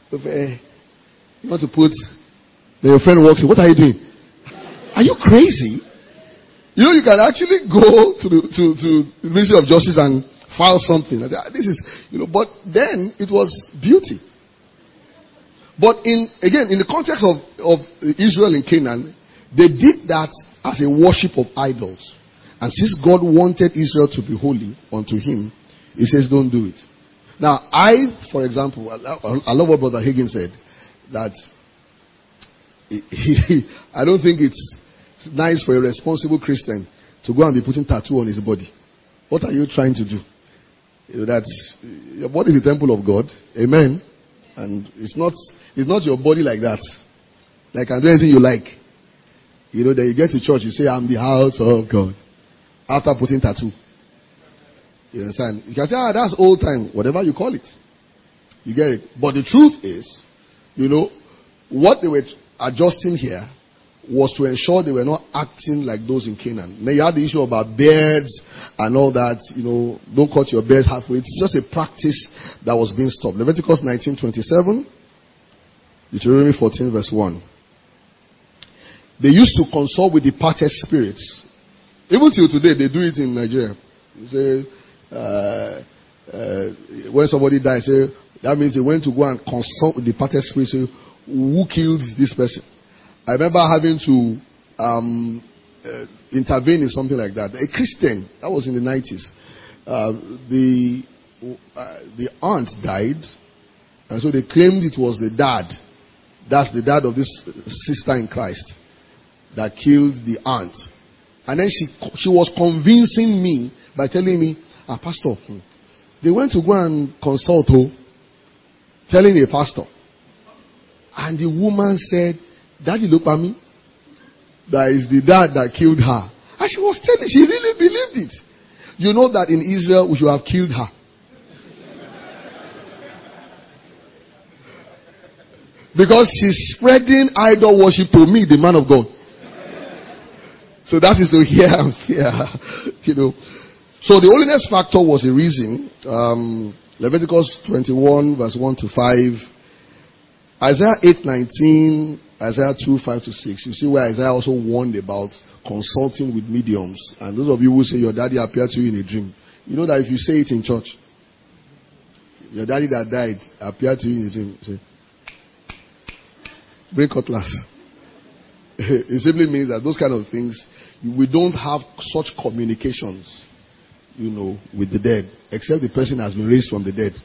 you want to put, then your friend walks in, what are you doing? Are you crazy? You know, you can actually go to the, to, to the Ministry of Justice and file something. This is, you know, but then it was beauty. But in, again, in the context of, of Israel and Canaan, they did that as a worship of idols. And since God wanted Israel to be holy unto him, he says, don't do it. Now, I, for example, I love what Brother Higgins said, that he, he, I don't think it's nice for a responsible Christian to go and be putting tattoo on his body. What are you trying to do? You know, that your body is the temple of God. Amen. And it's not, it's not your body like that. Like, can do anything you like. You know, then you get to church, you say, I'm the house of God. After putting tattoo. You understand? You can say, ah, that's old time. Whatever you call it. You get it. But the truth is, you know, what they were adjusting here was to ensure they were not acting like those in Canaan. Now you had the issue about beards and all that, you know, don't cut your beard halfway. It's just a practice that was being stopped. Leviticus nineteen twenty-seven, Deuteronomy fourteen verse one. They used to consult with departed spirits. Even till today, they do it in Nigeria. You say, uh, uh, when somebody dies, say, that means they went to go and consult with departed spirits. Say, who killed this person? I remember having to um, uh, intervene in something like that. A Christian, that was in the nineties. Uh, the uh, the aunt died, and so they claimed it was the dad. That's the dad of this sister in Christ that killed the aunt. And then she she was convincing me by telling me, ah, Pastor, they went to go and consult her, telling a pastor. And the woman said, Daddy, look at me. That is the dad that killed her. And she was telling, she really believed it. You know that in Israel, we should have killed her. Because she's spreading idol worship to me, the man of God. So that is the hear and fear. You know. So the holiness factor was a reason. Um, Leviticus twenty-one, verse one to five. Isaiah eight nineteen, Isaiah two five to six. You see where Isaiah also warned about consulting with mediums. And those of you who say your daddy appeared to you in a dream, you know that if you say it in church, your daddy that died appeared to you in a dream, you say, bring cutlass. It simply means that those kind of things, we don't have such communications, you know, with the dead, except the person has been raised from the dead.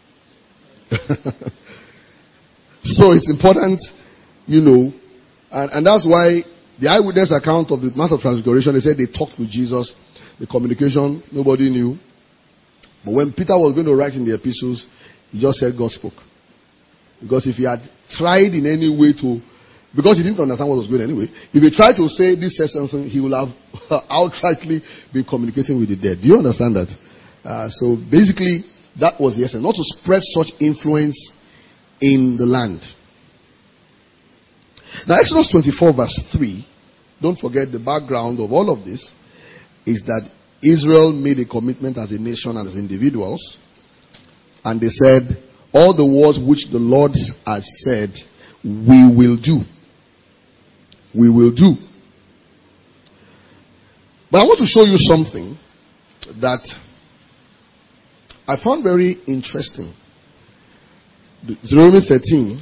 So it's important, you know, and, and that's why the eyewitness account of the Mount of Transfiguration, they said they talked with Jesus. The communication, nobody knew. But when Peter was going to write in the epistles, he just said God spoke. Because if he had tried in any way to, because he didn't understand what was going on anyway, if he tried to say this says something, he will have outrightly been communicating with the dead. Do you understand that? Uh, so basically, that was the essence. Not to spread such influence in the land. Now, Exodus twenty-four verse three, don't forget the background of all of this, is that Israel made a commitment as a nation and as individuals, and they said, all the words which the Lord has said, we will do. We will do. But I want to show you something that I found very interesting. Deuteronomy thirteen.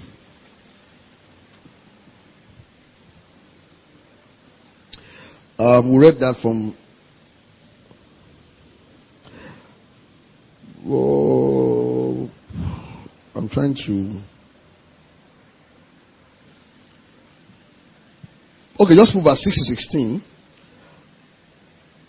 Um, we read that from. Oh, I'm trying to. Okay, just move verse six to sixteen.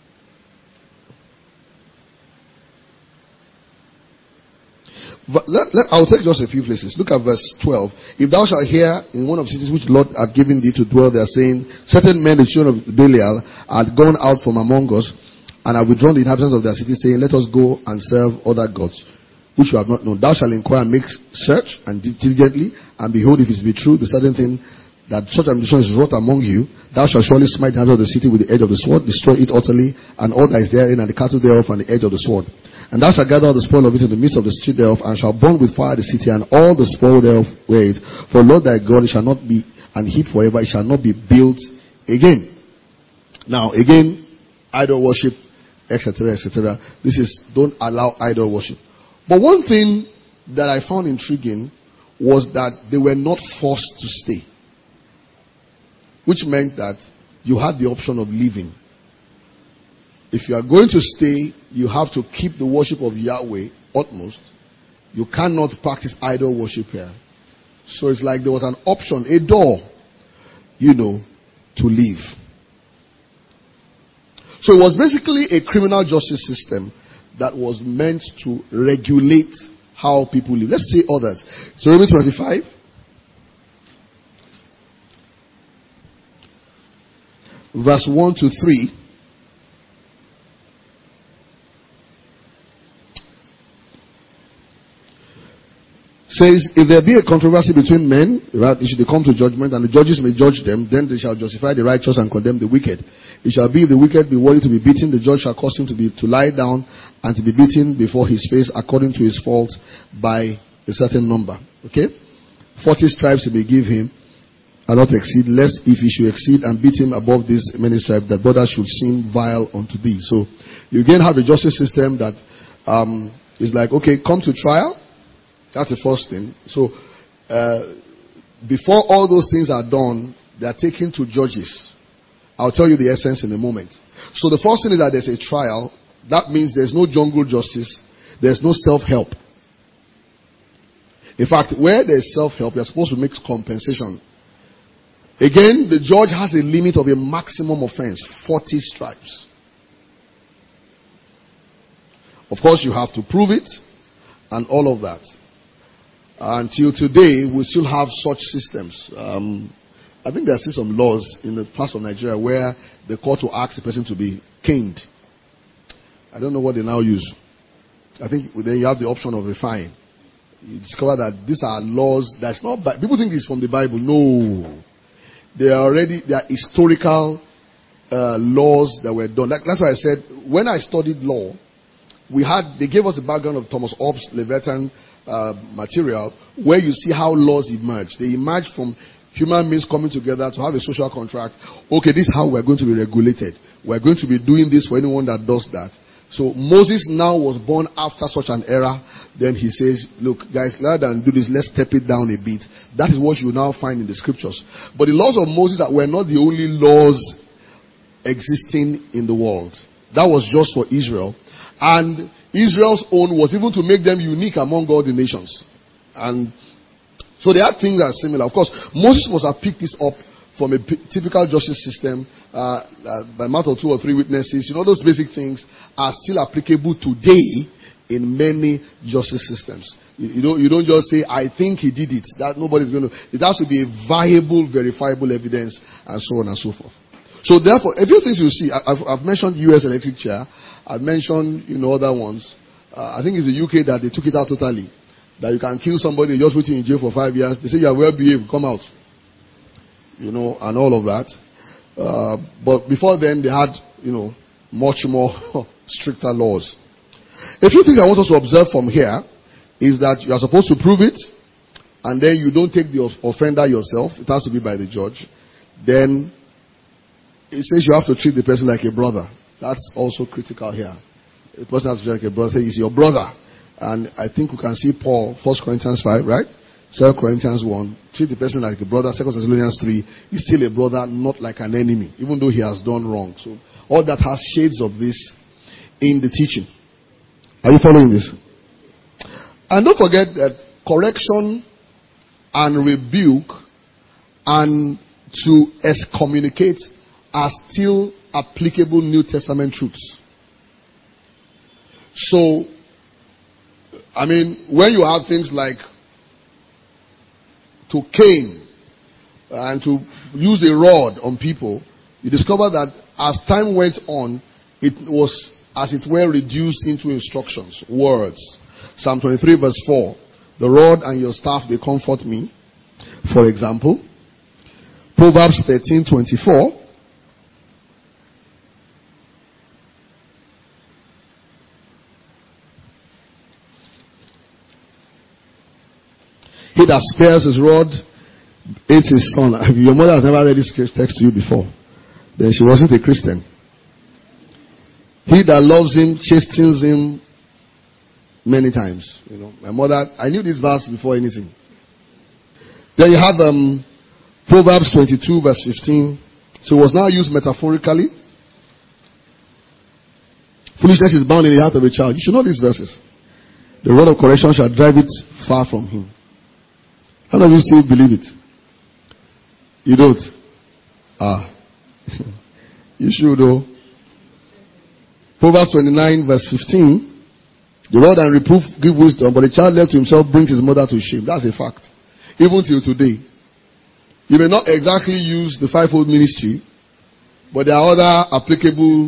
Let, let, I'll take just a few places. Look at verse twelve. If thou shalt hear in one of the cities which the Lord hath given thee to dwell there, saying, certain men, the children of Belial, had gone out from among us, and have withdrawn the inhabitants of their city, saying, let us go and serve other gods, which you have not known. Thou shalt inquire and make search, and diligently, and behold, if it be true, the certain thing that such ambition is wrought among you, thou shalt surely smite the inhabitants of the city with the edge of the sword, destroy it utterly, and all that is therein, and the cattle thereof, and the edge of the sword. And thou shalt gather all the spoil of it in the midst of the street thereof, and shalt burn with fire the city, and all the spoil thereof with it. For the Lord thy God, it shall not be an heap forever, it shall not be built again. Now, again, idol worship, et cetera, et cetera. This is, don't allow idol worship. But one thing that I found intriguing was that they were not forced to stay. Which meant that you had the option of leaving. If you are going to stay, you have to keep the worship of Yahweh utmost. You cannot practice idol worship here. So it's like there was an option, a door, you know, to leave. So it was basically a criminal justice system that was meant to regulate how people live. Let's say others. So Romans twenty-five. Verse one to three. Says, if there be a controversy between men, right, should they come to judgment, and the judges may judge them, then they shall justify the righteous and condemn the wicked. It shall be, if the wicked be worthy to be beaten, the judge shall cause him to be to lie down and to be beaten before his face according to his fault by a certain number. Okay? Forty stripes he may give him, and not exceed, lest if he should exceed and beat him above these many stripes, that brother should seem vile unto thee. So you again have a justice system that um, is like, okay, come to trial. That's the first thing. So, uh, before all those things are done, they are taken to judges. I'll tell you the essence in a moment. So the first thing is that there's a trial. That means there's no jungle justice. There's no self-help. In fact, where there's self-help, you're supposed to make compensation. Again, the judge has a limit of a maximum offense, forty stripes. Of course, you have to prove it and all of that. Until today, we still have such systems. Um, I think there are still some laws in the parts of Nigeria where the court will ask the person to be caned. I don't know what they now use. I think then you have the option of refining. You discover that these are laws that's not bad. People think it's from the Bible. No. They are already, they are historical uh, laws that were done. Like, that's why I said, when I studied law, we had, they gave us the background of Thomas Hobbes' Leviathan uh, material, where you see how laws emerge. They emerge from human beings coming together to have a social contract. Okay, this is how we're going to be regulated. We're going to be doing this for anyone that does that. So Moses now was born after such an era. Then he says, look, guys, rather than do this, let's step it down a bit. That is what you now find in the scriptures. But the laws of Moses were not the only laws existing in the world. That was just for Israel. And Israel's own was even to make them unique among all the nations. And so there are things that are similar. Of course, Moses must have picked this up from a p- typical justice system uh, uh, by matter of two or three witnesses. You know, those basic things are still applicable today in many justice systems. You, you don't you don't just say, I think he did it. That nobody's going to. It has to be a viable, verifiable evidence, and so on and so forth. So therefore, a few things you see. I've, I've mentioned U S electric chair. I've mentioned, you know, other ones. Uh, I think it's the U K that they took it out totally. That you can kill somebody, just put you in jail for five years. They say you are well behaved, come out. You know, and all of that. Uh, but before then, they had, you know, much more stricter laws. A few things I want us to observe from here is that you are supposed to prove it, and then you don't take the offender yourself. It has to be by the judge. Then it says you have to treat the person like a brother. That's also critical here. The person has to be like a brother. Say he's your brother. And I think we can see Paul, First Corinthians five, right? Second Corinthians one. Treat the person like a brother. Second Thessalonians three. He's still a brother, not like an enemy, even though he has done wrong. So all that has shades of this in the teaching. Are you following this? And don't forget that correction and rebuke and to excommunicate are still applicable New Testament truths. So, I mean, when you have things like to cane and to use a rod on people, you discover that as time went on, it was, as it were, reduced into instructions, words. Psalm twenty-three verse four. The rod and your staff, they comfort me. For example, Proverbs thirteen twenty-four. He that spares his rod hates his son. Your mother has never read this text to you before. Then she wasn't a Christian. He that loves him chastens him many times. You know, my mother, I knew this verse before anything. Then you have um, Proverbs twenty-two verse fifteen. So it was now used metaphorically. Foolishness is bound in the heart of a child. You should know these verses. The rod of correction shall drive it far from him. How do you still believe it? You don't? Ah. You should though. Proverbs twenty-nine verse fifteen. The rod and reproof give wisdom, but the child left to himself brings his mother to shame. That's a fact. Even till today. You may not exactly use the fivefold ministry, but there are other applicable.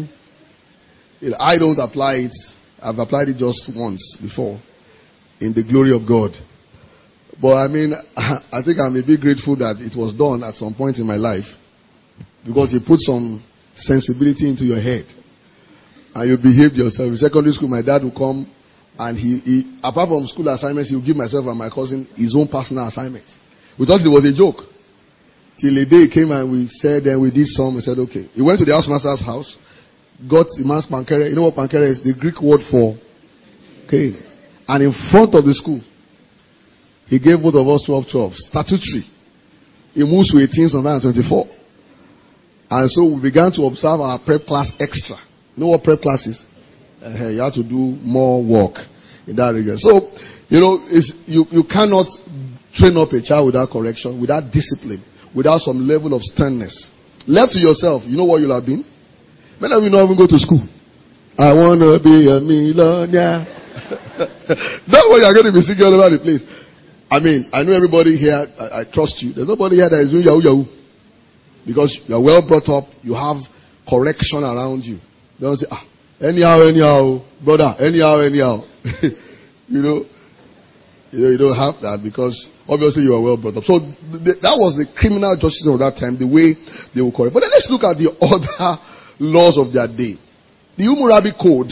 I don't apply it. I've applied it just once before in the glory of God. But I mean, I think I'm a bit grateful that it was done at some point in my life, because you put some sensibility into your head and you behaved yourself. In secondary school, my dad would come and he, he apart from school assignments, he would give myself and my cousin his own personal assignment. We thought it was a joke. Till a day he came and we said, then we did some. We said, okay. He went to the housemaster's house, got the man's pankere. You know what pankere is? The Greek word for cane. And in front of the school, he gave both of us twelve twelve. Statutory. He moves to eighteen, sometimes twenty-four. And so we began to observe our prep class extra. You know what prep class is? Uh, you have to do more work in that regard. So, you know, it's, you, you cannot train up a child without correction, without discipline, without some level of sternness. Left to yourself, you know what you'll have been? Many of you don't even go to school. I want to be a millionaire. That's what you're going to be singing all over the place. I mean, I know everybody here, I, I trust you. There's nobody here that is doing yahoo yahoo. Because you're well brought up, you have correction around you. You don't say, ah, anyhow, anyhow, brother, anyhow, anyhow. you know, you know, you don't have that because obviously you are well brought up. So th- that was the criminal justice of that time, the way they would correct. But then let's look at the other laws of their day. The Hammurabi Code.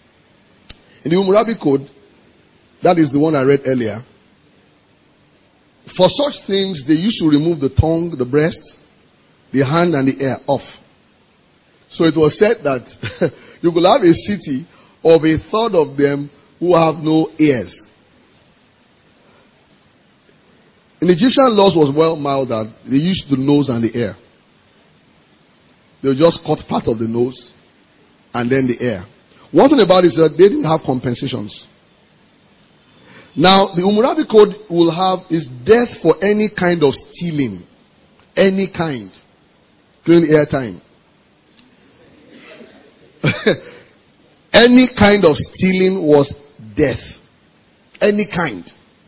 In the Hammurabi Code, that is the one I read earlier. For such things, they used to remove the tongue, the breast, the hand, and the ear off. So it was said that you could have a city of a third of them who have no ears. In Egyptian laws was well mild that they used the nose and the ear. They would just cut part of the nose and then the ear. One thing about it is that they didn't have compensations. Now, the Hammurabi Code will have is death for any kind of stealing. Any kind. Including airtime. Any kind of stealing was death. Any kind.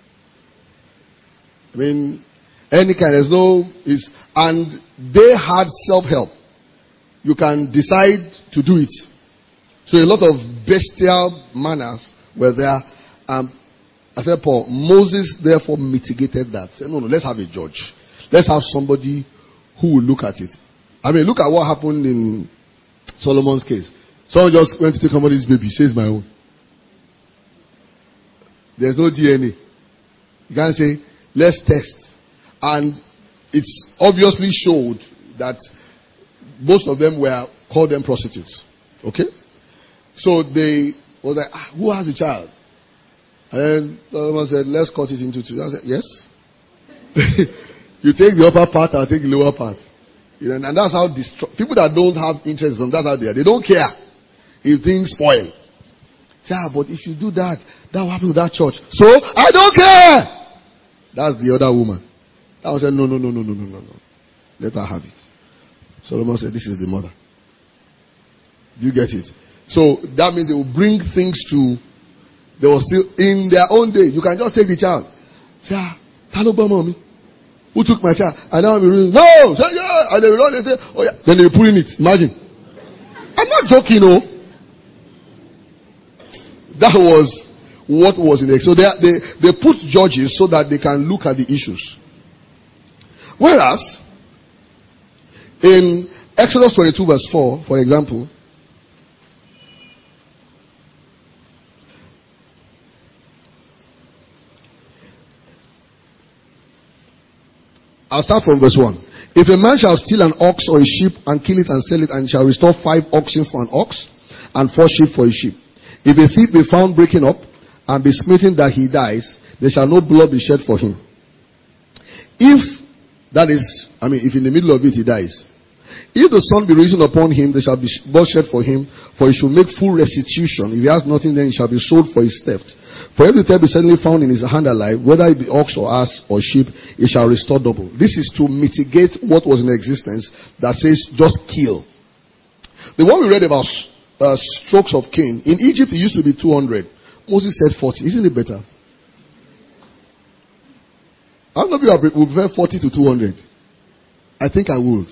I mean, any kind. There's no... Is, and they had self-help. You can decide to do it. So a lot of bestial manners were there. Um, I said, Paul, Moses therefore mitigated that. Said, no, no, let's have a judge. Let's have somebody who will look at it. I mean, look at what happened in Solomon's case. Someone just went to take somebody's baby. Says my own. There's no D N A. You can't say, let's test. And it's obviously showed that most of them were, called them prostitutes. Okay? So they was like, ah, who has a child? And then Solomon said, let's cut it into two. I said, yes. You take the upper part, I'll take the lower part. You know, and that's how distro- people that don't have interest in that's how they are. They don't care if things spoil. Say, ah, but if you do that, that will happen to that church. So, I don't care! That's the other woman. That one said, no, no, no, no, no, no, no, no. Let her have it. Solomon said, this is the mother. Do you get it? So, that means they will bring things to They were still in their own day. You can just take the child. Say, ah, hello, mommy. Who took my child? And now I'm reading, no! Say, yeah! And they run and say, oh yeah. Then they put in it. Imagine. I'm not joking, no. That was what was in it. So they, they, they put judges so that they can look at the issues. Whereas, in Exodus twenty-two verse four, for example, I'll start from verse one. If a man shall steal an ox or a sheep and kill it and sell it, and shall restore five oxen for an ox and four sheep for a sheep. If a thief be found breaking up and be smitten that he dies, there shall no blood be shed for him. If, that is, I mean, if in the middle of it he dies. If the sun be risen upon him, there shall be blood shed for him, for he should make full restitution. If he has nothing, then he shall be sold for his theft. For if the theft be suddenly found in his hand alive, whether it be ox or ass or sheep, it shall restore double. This is to mitigate what was in existence that says just kill. The one we read about uh, strokes of Cain, in Egypt it used to be two hundred. Moses said forty. Isn't it better? I don't know if you would prefer forty to two hundred. I think I would.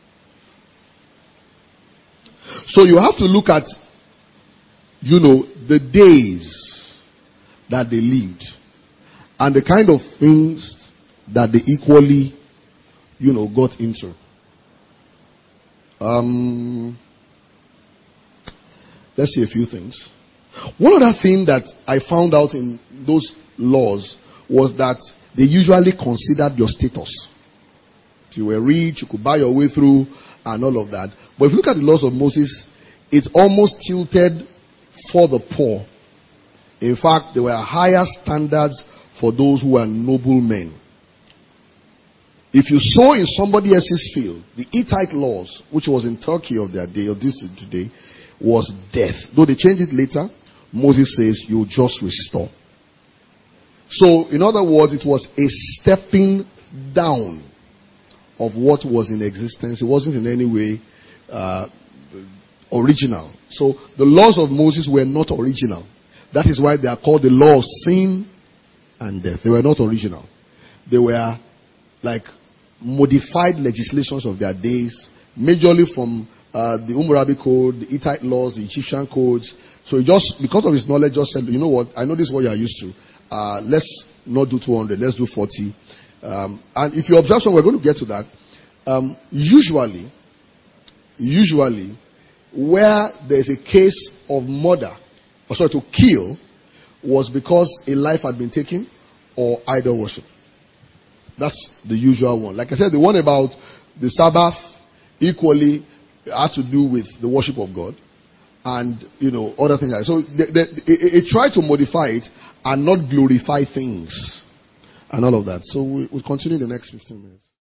So you have to look at, you know, the days that they lived and the kind of things that they equally, you know, got into. Um, let's see a few things. One other thing that I found out in those laws was that they usually considered your status. If you were rich, you could buy your way through and all of that. But if you look at the laws of Moses, it's almost tilted for the poor. In fact, there were higher standards for those who were noble men. If you saw in somebody else's field, the Hittite laws, which was in Turkey of their day, or this today, was death. Though they changed it later, Moses says, you just restore. So, in other words, it was a stepping down of what was in existence. It wasn't in any way uh, original. So, the laws of Moses were not original. That is why they are called the law of sin and death. They were not original. They were like modified legislations of their days, majorly from uh, the Hammurabi Code, the Hittite laws, the Egyptian codes. So he just, because of his knowledge, just said, you know what, I know this is what you are used to. Uh, let's not do two hundred, let's do forty. Um, and if you observe some, we're going to get to that. Um, usually, usually, where there's a case of murder, or sorry, to kill, was because a life had been taken or idol worship. That's the usual one. Like I said, the one about the Sabbath equally has to do with the worship of God and, you know, other things like that. So they, they, it, it tried to modify it and not glorify things and all of that. So we, we'll continue in the next fifteen minutes.